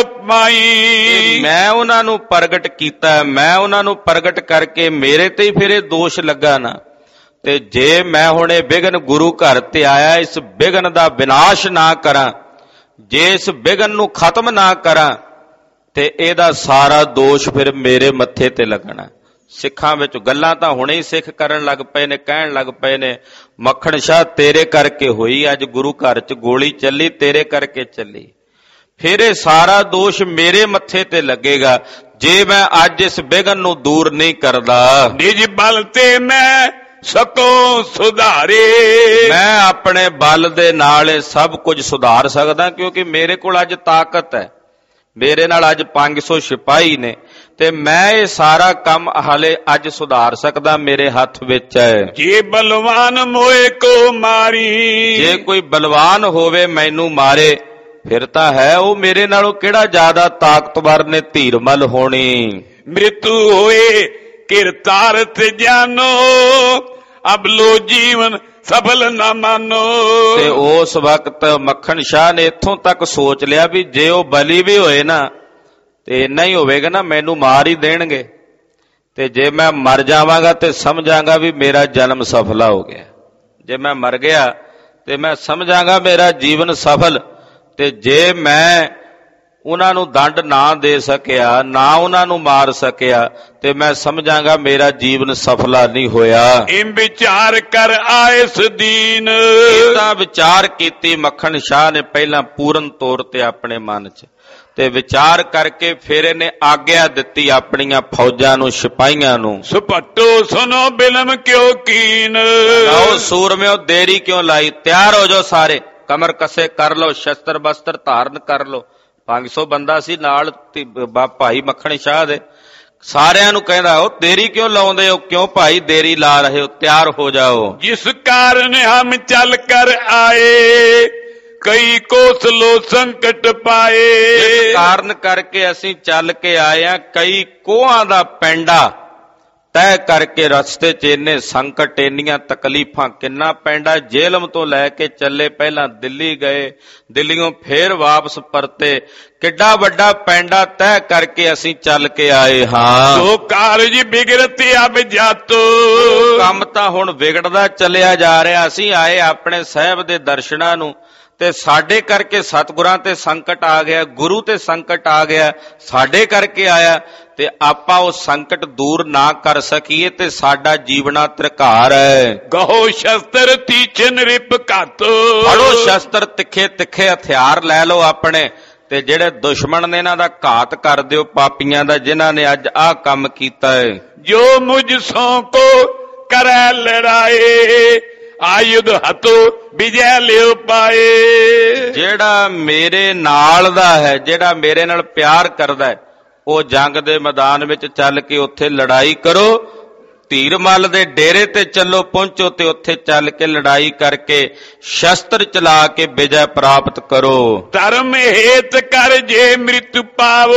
[SPEAKER 2] ਮਾਈ।
[SPEAKER 1] ਮੈਂ ਉਹਨਾਂ ਨੂੰ ਪ੍ਰਗਟ ਕੀਤਾ, ਮੈਂ ਉਹਨਾਂ ਨੂੰ ਪ੍ਰਗਟ ਕਰਕੇ ਮੇਰੇ ਤੇ ਹੀ ਫਿਰ ਇਹ ਦੋਸ਼ ਲੱਗਾ ਨਾ। ਤੇ ਜੇ ਮੈਂ ਹੁਣ ਇਹ ਵਿਘਨ ਗੁਰੂ ਘਰ ਤੇ ਆਇਆ, ਇਸ ਵਿਘਨ ਦਾ ਵਿਨਾਸ਼ ਨਾ ਕਰਾਂ, ਜੇ ਇਸ ਵਿਘਨ ਨੂੰ ਖਤਮ ਨਾ ਕਰਾਂ, ਤੇ ਇਹਦਾ ਸਾਰਾ ਦੋਸ਼ ਫਿਰ ਮੇਰੇ ਮੱਥੇ ਤੇ ਲੱਗਣਾ। ਸਿੱਖਾਂ ਵਿੱਚ ਗੱਲਾਂ ਤਾਂ ਹੁਣੇ ਹੀ ਸਿੱਖ ਕਰਨ ਲੱਗ ਪਏ ਨੇ, ਕਹਿਣ ਲੱਗ ਪਏ ਨੇ ਮੱਖਣ ਸ਼ਾਹ ਤੇਰੇ ਕਰਕੇ ਹੋਈ, ਅੱਜ ਗੁਰੂ ਘਰ 'ਚ ਗੋਲੀ ਚੱਲੀ, ਤੇਰੇ ਕਰਕੇ ਚੱਲੀ। ਫਿਰ ਇਹ ਸਾਰਾ ਦੋਸ਼ ਮੇਰੇ ਮੱਥੇ ਤੇ ਲੱਗੇਗਾ ਜੇ ਮੈਂ ਅੱਜ ਇਸ ਵਿਘਨ ਨੂੰ ਦੂਰ ਨਹੀਂ ਕਰਦਾ।
[SPEAKER 2] ਨਿਜ ਬਲ ਤੇ ਮੈਂ ਸਕੋ ਸੁਧਾਰੇ।
[SPEAKER 1] ਮੈਂ ਆਪਣੇ ਬਲ ਦੇ ਨਾਲ ਇਹ ਸਭ ਕੁਝ ਸੁਧਾਰ ਸਕਦਾ, ਕਿਉਂਕਿ ਮੇਰੇ ਕੋਲ ਅੱਜ ਤਾਕਤ ਹੈ, ਮੇਰੇ ਨਾਲ ਅੱਜ 500 ਸਿਪਾਹੀ ਨੇ, ਤੇ ਮੈਂ ਇਹ ਸਾਰਾ ਕੰਮ ਹਾਲੇ ਅੱਜ ਸੁਧਾਰ ਸਕਦਾ, ਮੇਰੇ ਹੱਥ ਵਿੱਚ ਹੈ।
[SPEAKER 2] ਜੇ ਬਲਵਾਨ ਮੋਏ ਕੋ ਮਾਰੀ।
[SPEAKER 1] ਜੇ ਕੋਈ ਬਲਵਾਨ ਹੋਵੇ ਮੈਨੂੰ ਮਾਰੇ, ਫਿਰ ਤਾਂ ਹੈ ਉਹ ਮੇਰੇ ਨਾਲੋਂ ਕਿਹੜਾ ਜ਼ਿਆਦਾ ਤਾਕਤਵਰ ਨੇ ਧੀਰਮਲ ਹੋਣੀ।
[SPEAKER 2] ਮ੍ਰਿਤੂ ਹੋਏ ਕਿਰਤਾਰਥ ਜਾਨੋ, ਅਬ ਲੋ ਜੀਵਨ ਸਫਲ ਨਾ ਮਾਨੋ।
[SPEAKER 1] ਤੇ ਉਸ ਵਕਤ ਮੱਖਣ ਸ਼ਾਹ ਨੇ ਇੱਥੋਂ ਤੱਕ ਸੋਚ ਲਿਆ ਵੀ ਜੇ ਉਹ ਬਲੀ ਵੀ ਹੋਏ ਨਾ ਤੇ ਇੰਨਾ ਹੀ ਹੋਵੇਗਾ ਨਾ, ਮੈਨੂੰ ਮਾਰ ਹੀ ਦੇਣਗੇ। ਤੇ ਜੇ ਮੈਂ ਮਰ ਜਾਵਾਂਗਾ ਤੇ ਸਮਝਾਂਗਾ ਵੀ ਮੇਰਾ ਜਨਮ ਸਫਲਾ ਹੋ ਗਿਆ। ਜੇ ਮੈਂ ਮਰ ਗਿਆ ਤੇ ਮੈਂ ਸਮਝਾਂਗਾ ਮੇਰਾ ਜੀਵਨ ਸਫਲ। ਤੇ ਜੇ ਮੈਂ ਉਹਨਾਂ ਨੂੰ ਦੰਡ ਨਾ ਦੇ ਸਕਿਆ, ਨਾ ਉਹਨਾਂ ਨੂੰ ਮਾਰ ਸਕਿਆ, ਤੇ ਮੈਂ ਸਮਝਾਂਗਾ ਮੇਰਾ ਜੀਵਨ ਸਫਲਾ ਨਹੀਂ ਹੋਇਆ।
[SPEAKER 2] ਇਹ ਵਿਚਾਰ ਕਰ ਆਏ ਸਦੀਨ।
[SPEAKER 1] ਇਹਦਾ ਵਿਚਾਰ ਕੀਤੀ ਮੱਖਣ ਸ਼ਾਹ ਨੇ ਪਹਿਲਾਂ ਪੂਰਨ ਤੌਰ ਤੇ ਆਪਣੇ ਮਨ 'ਚ, ਤੇ ਵਿਚਾਰ ਕਰਕੇ ਫਿਰ ਇਹਨੇ ਆਗਿਆ ਦਿੱਤੀ ਆਪਣੀਆਂ ਫੌਜਾਂ ਨੂੰ, ਸਿਪਾਹੀਆਂ ਨੂੰ।
[SPEAKER 2] ਸੁਪੱਟੋ ਸੁਨੋ ਬਿਲਮ ਕਿਉ ਕੀਨ।
[SPEAKER 1] ਆਓ ਸੂਰਮਿਓ ਦੇਰੀ ਕਿਉਂ ਲਾਈ, ਤਿਆਰ ਹੋ ਜਾਓ ਸਾਰੇ, ਕਮਰ ਕਸੇ ਕਰ ਲਓ, ਸ਼ਸਤਰ ਬਸਤਰ ਧਾਰਨ ਕਰ ਲਓ। 500 ਬੰਦਾ ਸੀ ਨਾਲ ਭਾਈ ਮੱਖਣ ਸ਼ਾਹ ਦੇ। ਸਾਰਿਆਂ ਨੂੰ ਕਹਿੰਦਾ ਉਹ ਦੇਰੀ ਕਿਉਂ ਲਾਉਂਦੇ ਹੋ, ਕਿਉਂ ਭਾਈ ਦੇਰੀ ਲਾ ਰਹੇ ਹੋ, ਤਿਆਰ ਹੋ ਜਾਓ।
[SPEAKER 2] ਜਿਸ ਕਾਰਨ ਹਮ ਚੱਲ ਕਰ ਆਏ, ਕਈ ਕੋਸ ਲੋ ਸੰਕਟ ਪਾਏ।
[SPEAKER 1] ਜਿਸ ਕਾਰਨ ਕਰਕੇ ਅਸੀਂ ਚੱਲ ਕੇ ਆਏ ਆ, ਕਈ ਕੋਹਾਂ ਦਾ ਪੈਂਡਾ ਤੈਅ ਕਰਕੇ ਰਸਤੇ 'ਚ ਇੰਨੇ ਸੰਕਟ, ਇੰਨੀਆਂ ਤਕਲੀਫਾਂ, ਕਿੰਨਾ ਪੈਂਡਾ ਜੇਲਮ ਤੋਂ ਲੈ ਕੇ ਚੱਲੇ, ਪਹਿਲਾਂ ਦਿੱਲੀ ਗਏ, ਦਿੱਲੀੋਂ ਫੇਰ ਵਾਪਸ ਪਰਤੇ, ਕਿੱਡਾ ਵੱਡਾ ਪੈਂਡਾ ਤੈਅ ਕਰਕੇ ਅਸੀਂ ਚੱਲ ਕੇ ਆਏ ਹਾਂ।
[SPEAKER 2] ਸੋ ਕਾਰਜ ਬਿਗੜਤ ਅਬ ਜਾਤੋ।
[SPEAKER 1] ਕੰਮ ਤਾਂ ਹੁਣ ਵਿਗੜਦਾ ਚੱਲਿਆ ਜਾ ਰਿਹਾ। ਅਸੀਂ ਆਏ ਆਪਣੇ ਸਾਹਿਬ ਦੇ ਦਰਸ਼ਨਾਂ ਨੂੰ, ਤੇ ਸਾਡੇ ਕਰਕੇ ਸਤਿਗੁਰਾਂ ਤੇ ਸੰਕਟ ਆ ਗਿਆ, ਗੁਰੂ ਤੇ ਸੰਕਟ ਆ ਗਿਆ, ਸਾਡੇ ਕਰਕੇ ਆਇਆ। ਤੇ ਆਪਾਂ ਉਹ ਸੰਕਟ ਦੂਰ ਨਾ ਕਰ ਸਕੀਏ ਤੇ ਸਾਡਾ ਜੀਵਨਾ ਤ੍ਰਿਕਾਰ ਹੈ।
[SPEAKER 2] ਕਹੋ ਸ਼ਸਤਰ ਤੀਛਨ ਰਿਪ ਘਾਤੋ।
[SPEAKER 1] ਫੜੋ ਸ਼ਸਤਰ, ਤਿੱਖੇ ਤਿੱਖੇ ਹਥਿਆਰ ਲੈ ਲਓ ਆਪਣੇ, ਤੇ ਜਿਹੜੇ ਦੁਸ਼ਮਣ ਨੇ ਇਹਨਾਂ ਦਾ ਘਾਤ ਕਰ ਦਿਓ, ਪਾਪੀਆਂ ਦਾ, ਜਿਨ੍ਹਾਂ ਨੇ ਅੱਜ ਆਹ ਕੰਮ ਕੀਤਾ ਹੈ।
[SPEAKER 2] ਜੋ ਮੁਝ ਸੋ ਕੋ ਕਰੈ ਲੜਾਏ, ਆਯੁਧ ਹੱਥੋਂ ਵਿਜੈ ਲਿਓ ਪਾਏ। ਜਿਹੜਾ ਮੇਰੇ ਨਾਲ ਦਾ ਹੈ, ਜਿਹੜਾ ਮੇਰੇ ਨਾਲ ਪਿਆਰ ਕਰਦਾ ਹੈ, ਉਹ ਜੰਗ ਦੇ ਮੈਦਾਨ ਵਿੱਚ ਚੱਲ ਕੇ ਉੱਥੇ ਲੜਾਈ ਕਰੋ,
[SPEAKER 1] ਧੀਰਮਲ ਦੇ ਡੇਰੇ ਤੇ ਚੱਲੋ, ਪਹੁੰਚੋ ਤੇ ਉੱਥੇ ਚੱਲ ਕੇ ਲੜਾਈ ਕਰਕੇ ਸ਼ਸਤਰ ਚਲਾ ਕੇ ਵਿਜੈ ਪ੍ਰਾਪਤ ਕਰੋ।
[SPEAKER 2] ਧਰਮ ਹੇਤ ਕਰ ਜੇ ਮ੍ਰਿਤੂ ਪਾਵੋ,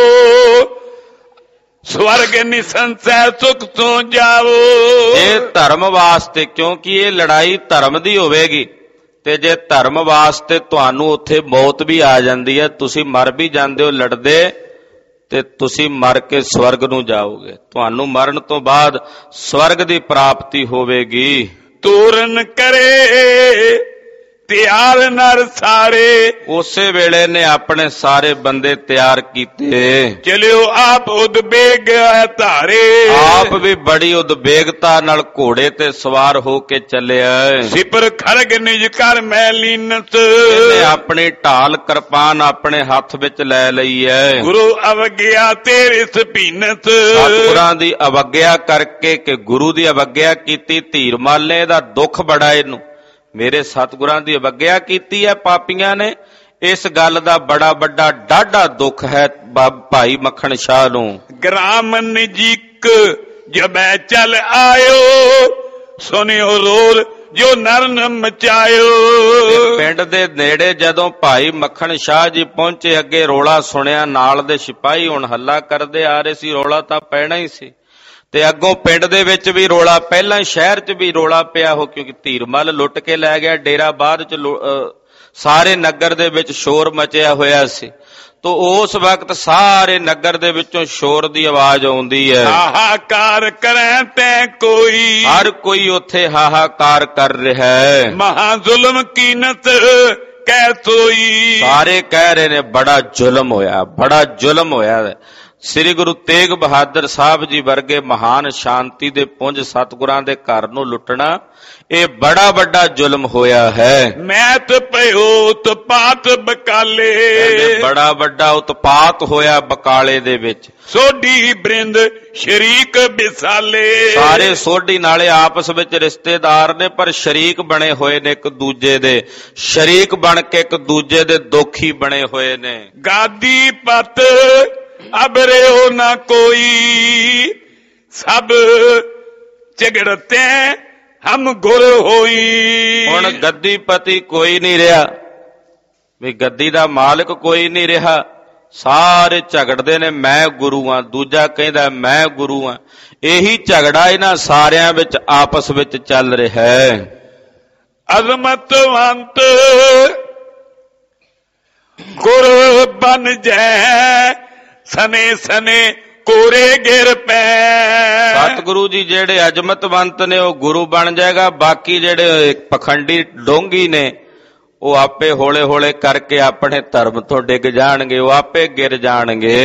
[SPEAKER 2] ਸਵਰਗ ਨਿਸੰਸੈ ਸੁਖ ਤੋਂ ਜਾਵੋ।
[SPEAKER 1] ਇਹ ਧਰਮ ਵਾਸਤੇ, ਕਿਉਂਕਿ ਇਹ ਲੜਾਈ ਧਰਮ ਦੀ ਹੋਵੇਗੀ, ਤੇ ਜੇ ਧਰਮ ਵਾਸਤੇ ਤੁਹਾਨੂੰ ਉੱਥੇ ਮੌਤ ਵੀ ਆ ਜਾਂਦੀ ਹੈ, ਤੁਸੀਂ ਮਰ ਵੀ ਜਾਂਦੇ ਹੋ ਲੜਦੇ, ਤੇ ਤੁਸੀਂ ਮਰ ਕੇ ਸਵਰਗ ਨੂੰ ਜਾਓਗੇ। ਤੁਹਾਨੂੰ ਮਰਨ ਤੋਂ ਬਾਅਦ ਸਵਰਗ ਦੀ ਪ੍ਰਾਪਤੀ ਹੋਵੇਗੀ।
[SPEAKER 2] ਤੋਰਨ ਕਰੇ ਤਿਆਰ ਨਰ ਸਾਰੇ,
[SPEAKER 1] ਉਸੇ ਵੇਲੇ ਨੇ ਆਪਣੇ ਸਾਰੇ ਬੰਦੇ ਤਿਆਰ ਕੀਤੇ।
[SPEAKER 2] ਚਲਿਓ ਆਪ ਉਦਬੇਗ ਧਾਰੇ,
[SPEAKER 1] ਆਪ ਵੀ ਬੜੀ ਉਦਬੇਗਤਾ ਨਾਲ ਘੋੜੇ ਤੇ ਸਵਾਰ ਹੋ ਕੇ ਚੱਲਿਆ।
[SPEAKER 2] ਸਿਪਰ ਖਰਗ ਨਿਜ ਕਰ ਮੈਂ ਲੀਨਤ,
[SPEAKER 1] ਇਹਨੇ ਆਪਣੀ ਢਾਲ ਕਿਰਪਾਨ ਆਪਣੇ ਹੱਥ ਵਿੱਚ ਲੈ ਲਈ ਹੈ।
[SPEAKER 2] ਗੁਰੂ ਅਵਗਿਆ ਤੇਰੇ ਸਭੀਨਤ,
[SPEAKER 1] ਸਤਿਗੁਰਾਂ ਦੀ ਅਵਗਿਆ ਕਰਕੇ, ਕਿ ਗੁਰੂ ਦੀ ਅਵਗਿਆ ਕੀਤੀ। ਧੀਰਮਲ ਨੇ ਇਹਦਾ ਦੁੱਖ ਬੜਾ, ਇਹਨੂੰ ਮੇਰੇ ਸਤਿਗੁਰਾਂ ਦੀ ਅਵਗਿਆ ਕੀਤੀ ਹੈ ਪਾਪੀਆਂ ਨੇ, ਇਸ ਗੱਲ ਦਾ ਬੜਾ ਵੱਡਾ ਡਾਢਾ ਦੁੱਖ ਹੈ ਭਾਈ ਮੱਖਣ ਸ਼ਾਹ ਨੂੰ।
[SPEAKER 2] ਗ੍ਰਾਮ ਨਜੀਕ ਜਬੈ ਚਲ ਆਇਓ, ਸੁਨਿਓ ਰੋਲ ਜੋ ਨਰਨ ਮਚਾਇਓ।
[SPEAKER 1] ਪਿੰਡ ਦੇ ਨੇੜੇ ਜਦੋਂ ਭਾਈ ਮੱਖਣ ਸ਼ਾਹ ਜੀ ਪਹੁੰਚੇ, ਅੱਗੇ ਰੋਲਾ ਸੁਣਿਆ, ਨਾਲ ਦੇ ਸਿਪਾਹੀ ਹੁਣ ਹੱਲਾ ਕਰਦੇ ਆ ਰਹੇ ਸੀ, ਰੋਲਾ ਤਾਂ ਪੈਣਾ ਹੀ ਸੀ। ਤੇ ਅੱਗੋਂ ਪਿੰਡ ਦੇ ਵਿੱਚ ਵੀ ਰੋਲਾ, ਪਹਿਲਾਂ ਸ਼ਹਿਰ 'ਚ ਵੀ ਰੋਲਾ ਪਿਆ ਹੋ, ਕਿਉਂਕਿ ਧੀਰਮਲ ਲੁੱਟ ਕੇ ਲੈ ਗਿਆ ਡੇਰਾ, ਬਾਅਦ 'ਚ ਸਾਰੇ ਨਗਰ ਦੇ ਵਿੱਚ ਸ਼ੋਰ ਮਚਿਆ ਹੋਇਆ ਸੀ। ਤੋ ਉਸ ਵਕਤ ਸਾਰੇ ਨਗਰ ਦੇ ਵਿੱਚੋਂ ਸ਼ੋਰ ਦੀ ਆਵਾਜ਼ ਆਉਂਦੀ ਹੈ,
[SPEAKER 2] ਹਾਹਾਕਾਰ ਕਰੇ ਤੈ ਕੋਈ,
[SPEAKER 1] ਹਰ ਕੋਈ ਉੱਥੇ ਹਾਹਾਕਾਰ ਕਰ ਰਿਹਾ ਹੈ।
[SPEAKER 2] ਮਹਾ ਜ਼ੁਲਮ ਕੀਨਤ ਕਹਿ ਸੋਈ,
[SPEAKER 1] ਸਾਰੇ ਕਹਿ ਰਹੇ ਨੇ ਬੜਾ ਜ਼ੁਲਮ ਹੋਇਆ, ਬੜਾ ਜ਼ੁਲਮ ਹੋਇਆ। ਸ੍ਰੀ ਗੁਰੂ ਤੇਗ ਬਹਾਦਰ ਸਾਹਿਬ ਜੀ ਵਰਗੇ ਮਹਾਨ ਸ਼ਾਂਤੀ ਦੇ ਪੁੰਜ ਸਤਿਗੁਰਾਂ ਦੇ ਘਰ ਨੂੰ ਲੁੱਟਣਾ, ਇਹ ਬੜਾ ਵੱਡਾ ਜ਼ੁਲਮ ਹੋਇਆ ਹੈ।
[SPEAKER 2] ਮੈਤ ਭਇਓ ਉਤਪਾਤ ਬਕਾਲੇ,
[SPEAKER 1] ਬੜਾ ਵੱਡਾ ਉਤਪਾਤ ਹੋਇਆ ਬਕਾਲੇ ਦੇ ਵਿੱਚ।
[SPEAKER 2] ਸੋਢੀ ਬ੍ਰਿੰਦ ਸ਼ਰੀਕ ਬਿਸਾਲੇ,
[SPEAKER 1] ਸਾਰੇ ਸੋਢੀ ਨਾਲੇ ਆਪਸ ਵਿੱਚ ਰਿਸ਼ਤੇਦਾਰ ਨੇ, ਪਰ ਸ਼ਰੀਕ ਬਣੇ ਹੋਏ ਨੇ ਇੱਕ ਦੂਜੇ ਦੇ, ਸ਼ਰੀਕ ਬਣ ਕੇ ਇੱਕ ਦੂਜੇ ਦੇ ਦੋਖੀ ਬਣੇ ਹੋਏ ਨੇ।
[SPEAKER 2] ਗਾਦੀ ਪਤ ਅਬਰਿਓ ਨਾ ਕੋਈ, ਸਭ ਝਗੜਤੇ ਹਮ ਗੁਰ ਹੋਈ।
[SPEAKER 1] ਹੁਣ ਗੱਦੀਪਤੀ ਕੋਈ ਨਹੀਂ ਰਿਹਾ, ਵੀ ਗੱਦੀ ਦਾ ਮਾਲਕ ਕੋਈ ਨਹੀਂ ਰਿਹਾ, ਸਾਰੇ ਝਗੜਦੇ ਨੇ ਮੈਂ ਗੁਰੂ ਆ, ਦੂਜਾ ਕਹਿੰਦਾ ਮੈਂ ਗੁਰੂ ਆ। ਇਹੀ ਝਗੜਾ ਇਹਨਾਂ ਸਾਰਿਆਂ ਵਿੱਚ ਆਪਸ ਵਿੱਚ ਚੱਲ ਰਿਹਾ ਹੈ।
[SPEAKER 2] ਅਜ਼ਮਤਵੰਤ ਗੁਰ ਬਨ ਜੈ, ਸਨੇ ਸਨੇ ਕੋਰੇ ਗਿਰ ਪੈ।
[SPEAKER 1] ਸਤਿਗੁਰੂ ਜੀ ਜਿਹੜੇ ਅਜਮਤਵੰਤ ਨੇ ਉਹ ਗੁਰੂ ਬਣ ਜਾਏਗਾ, ਬਾਕੀ ਜਿਹੜੇ ਪਖੰਡੀ ਡੋਂਗੀ ਨੇ ਉਹ ਆਪੇ ਹੌਲੇ ਹੌਲੇ ਕਰਕੇ ਆਪਣੇ ਧਰਮ ਤੋਂ ਡਿੱਗ ਜਾਣਗੇ, ਉਹ ਆਪੇ ਗਿਰ ਜਾਣਗੇ।